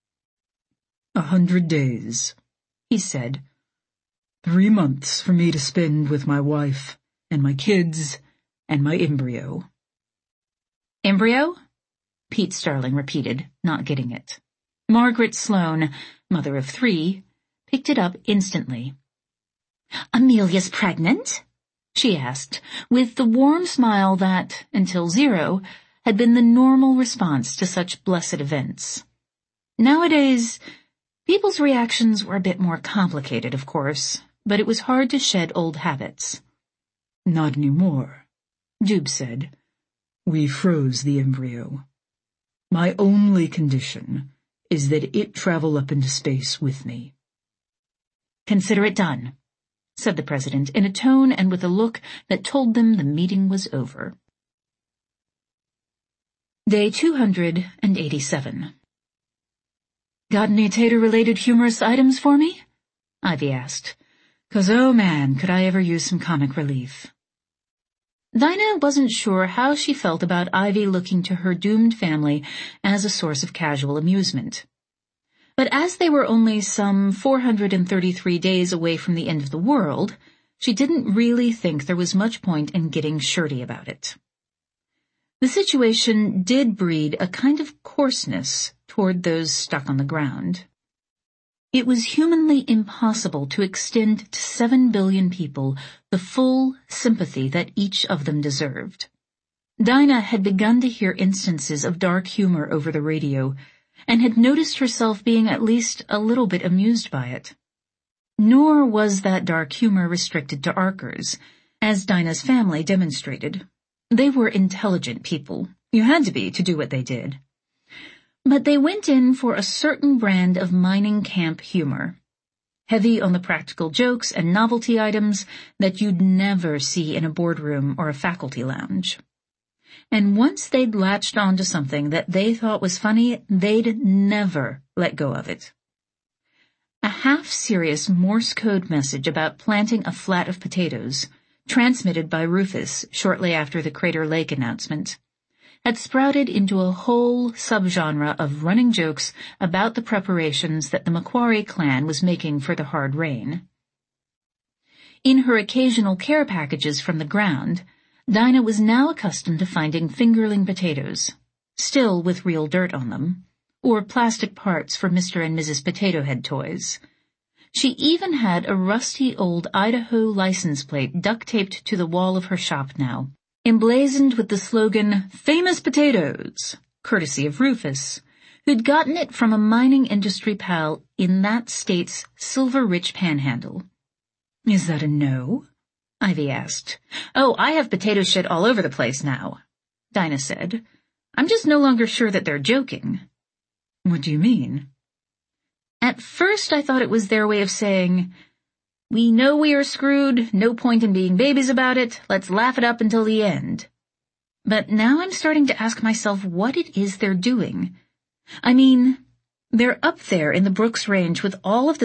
A hundred days, he said. Three months for me to spend with my wife and my kids and my embryo. Embryo? Pete Starling repeated, not getting it. Margaret Sloane, mother of three, picked it up instantly. "Amelia's pregnant?" she asked, with the warm smile that, until Zero, had been the normal response to such blessed events. Nowadays, people's reactions were a bit more complicated, of course, but it was hard to shed old habits. "Not anymore," Doob said. "We froze the embryo. My only condition is that it travel up into space with me." "Consider it done," said the president in a tone and with a look that told them the meeting was over. Day two hundred eighty-seven. "Got any Tater-related humorous items for me?" Ivy asked. "'Cause oh man, could I ever use some comic relief." Dinah wasn't sure how she felt about Ivy looking to her doomed family as a source of casual amusement. But as they were only some four hundred thirty-three days away from the end of the world, she didn't really think there was much point in getting shirty about it. The situation did breed a kind of coarseness toward those stuck on the ground. It was humanly impossible to extend to seven billion people the full sympathy that each of them deserved. Dinah had begun to hear instances of dark humor over the radio, and had noticed herself being at least a little bit amused by it. Nor was that dark humor restricted to Arkers, as Dinah's family demonstrated. They were intelligent people. You had to be to do what they did. But they went in for a certain brand of mining camp humor, heavy on the practical jokes and novelty items that you'd never see in a boardroom or a faculty lounge. And once they'd latched onto something that they thought was funny, they'd never let go of it. A half-serious Morse code message about planting a flat of potatoes, transmitted by Rufus shortly after the Crater Lake announcement, had sprouted into a whole subgenre of running jokes about the preparations that the Macquarie clan was making for the hard rain. In her occasional care packages from the ground, Dinah was now accustomed to finding fingerling potatoes, still with real dirt on them, or plastic parts for Mister and Missus Potato Head toys. She even had a rusty old Idaho license plate duct-taped to the wall of her shop now, emblazoned with the slogan, "Famous Potatoes," courtesy of Rufus, who'd gotten it from a mining industry pal in that state's silver-rich panhandle. "Is that a no?" Ivy asked. "Oh, I have potato shit all over the place now," Dinah said. "I'm just no longer sure that they're joking." "What do you mean?" "At first I thought it was their way of saying, 'We know we are screwed, no point in being babies about it, let's laugh it up until the end.' But now I'm starting to ask myself what it is they're doing. I mean, they're up there in the Brooks Range with all of the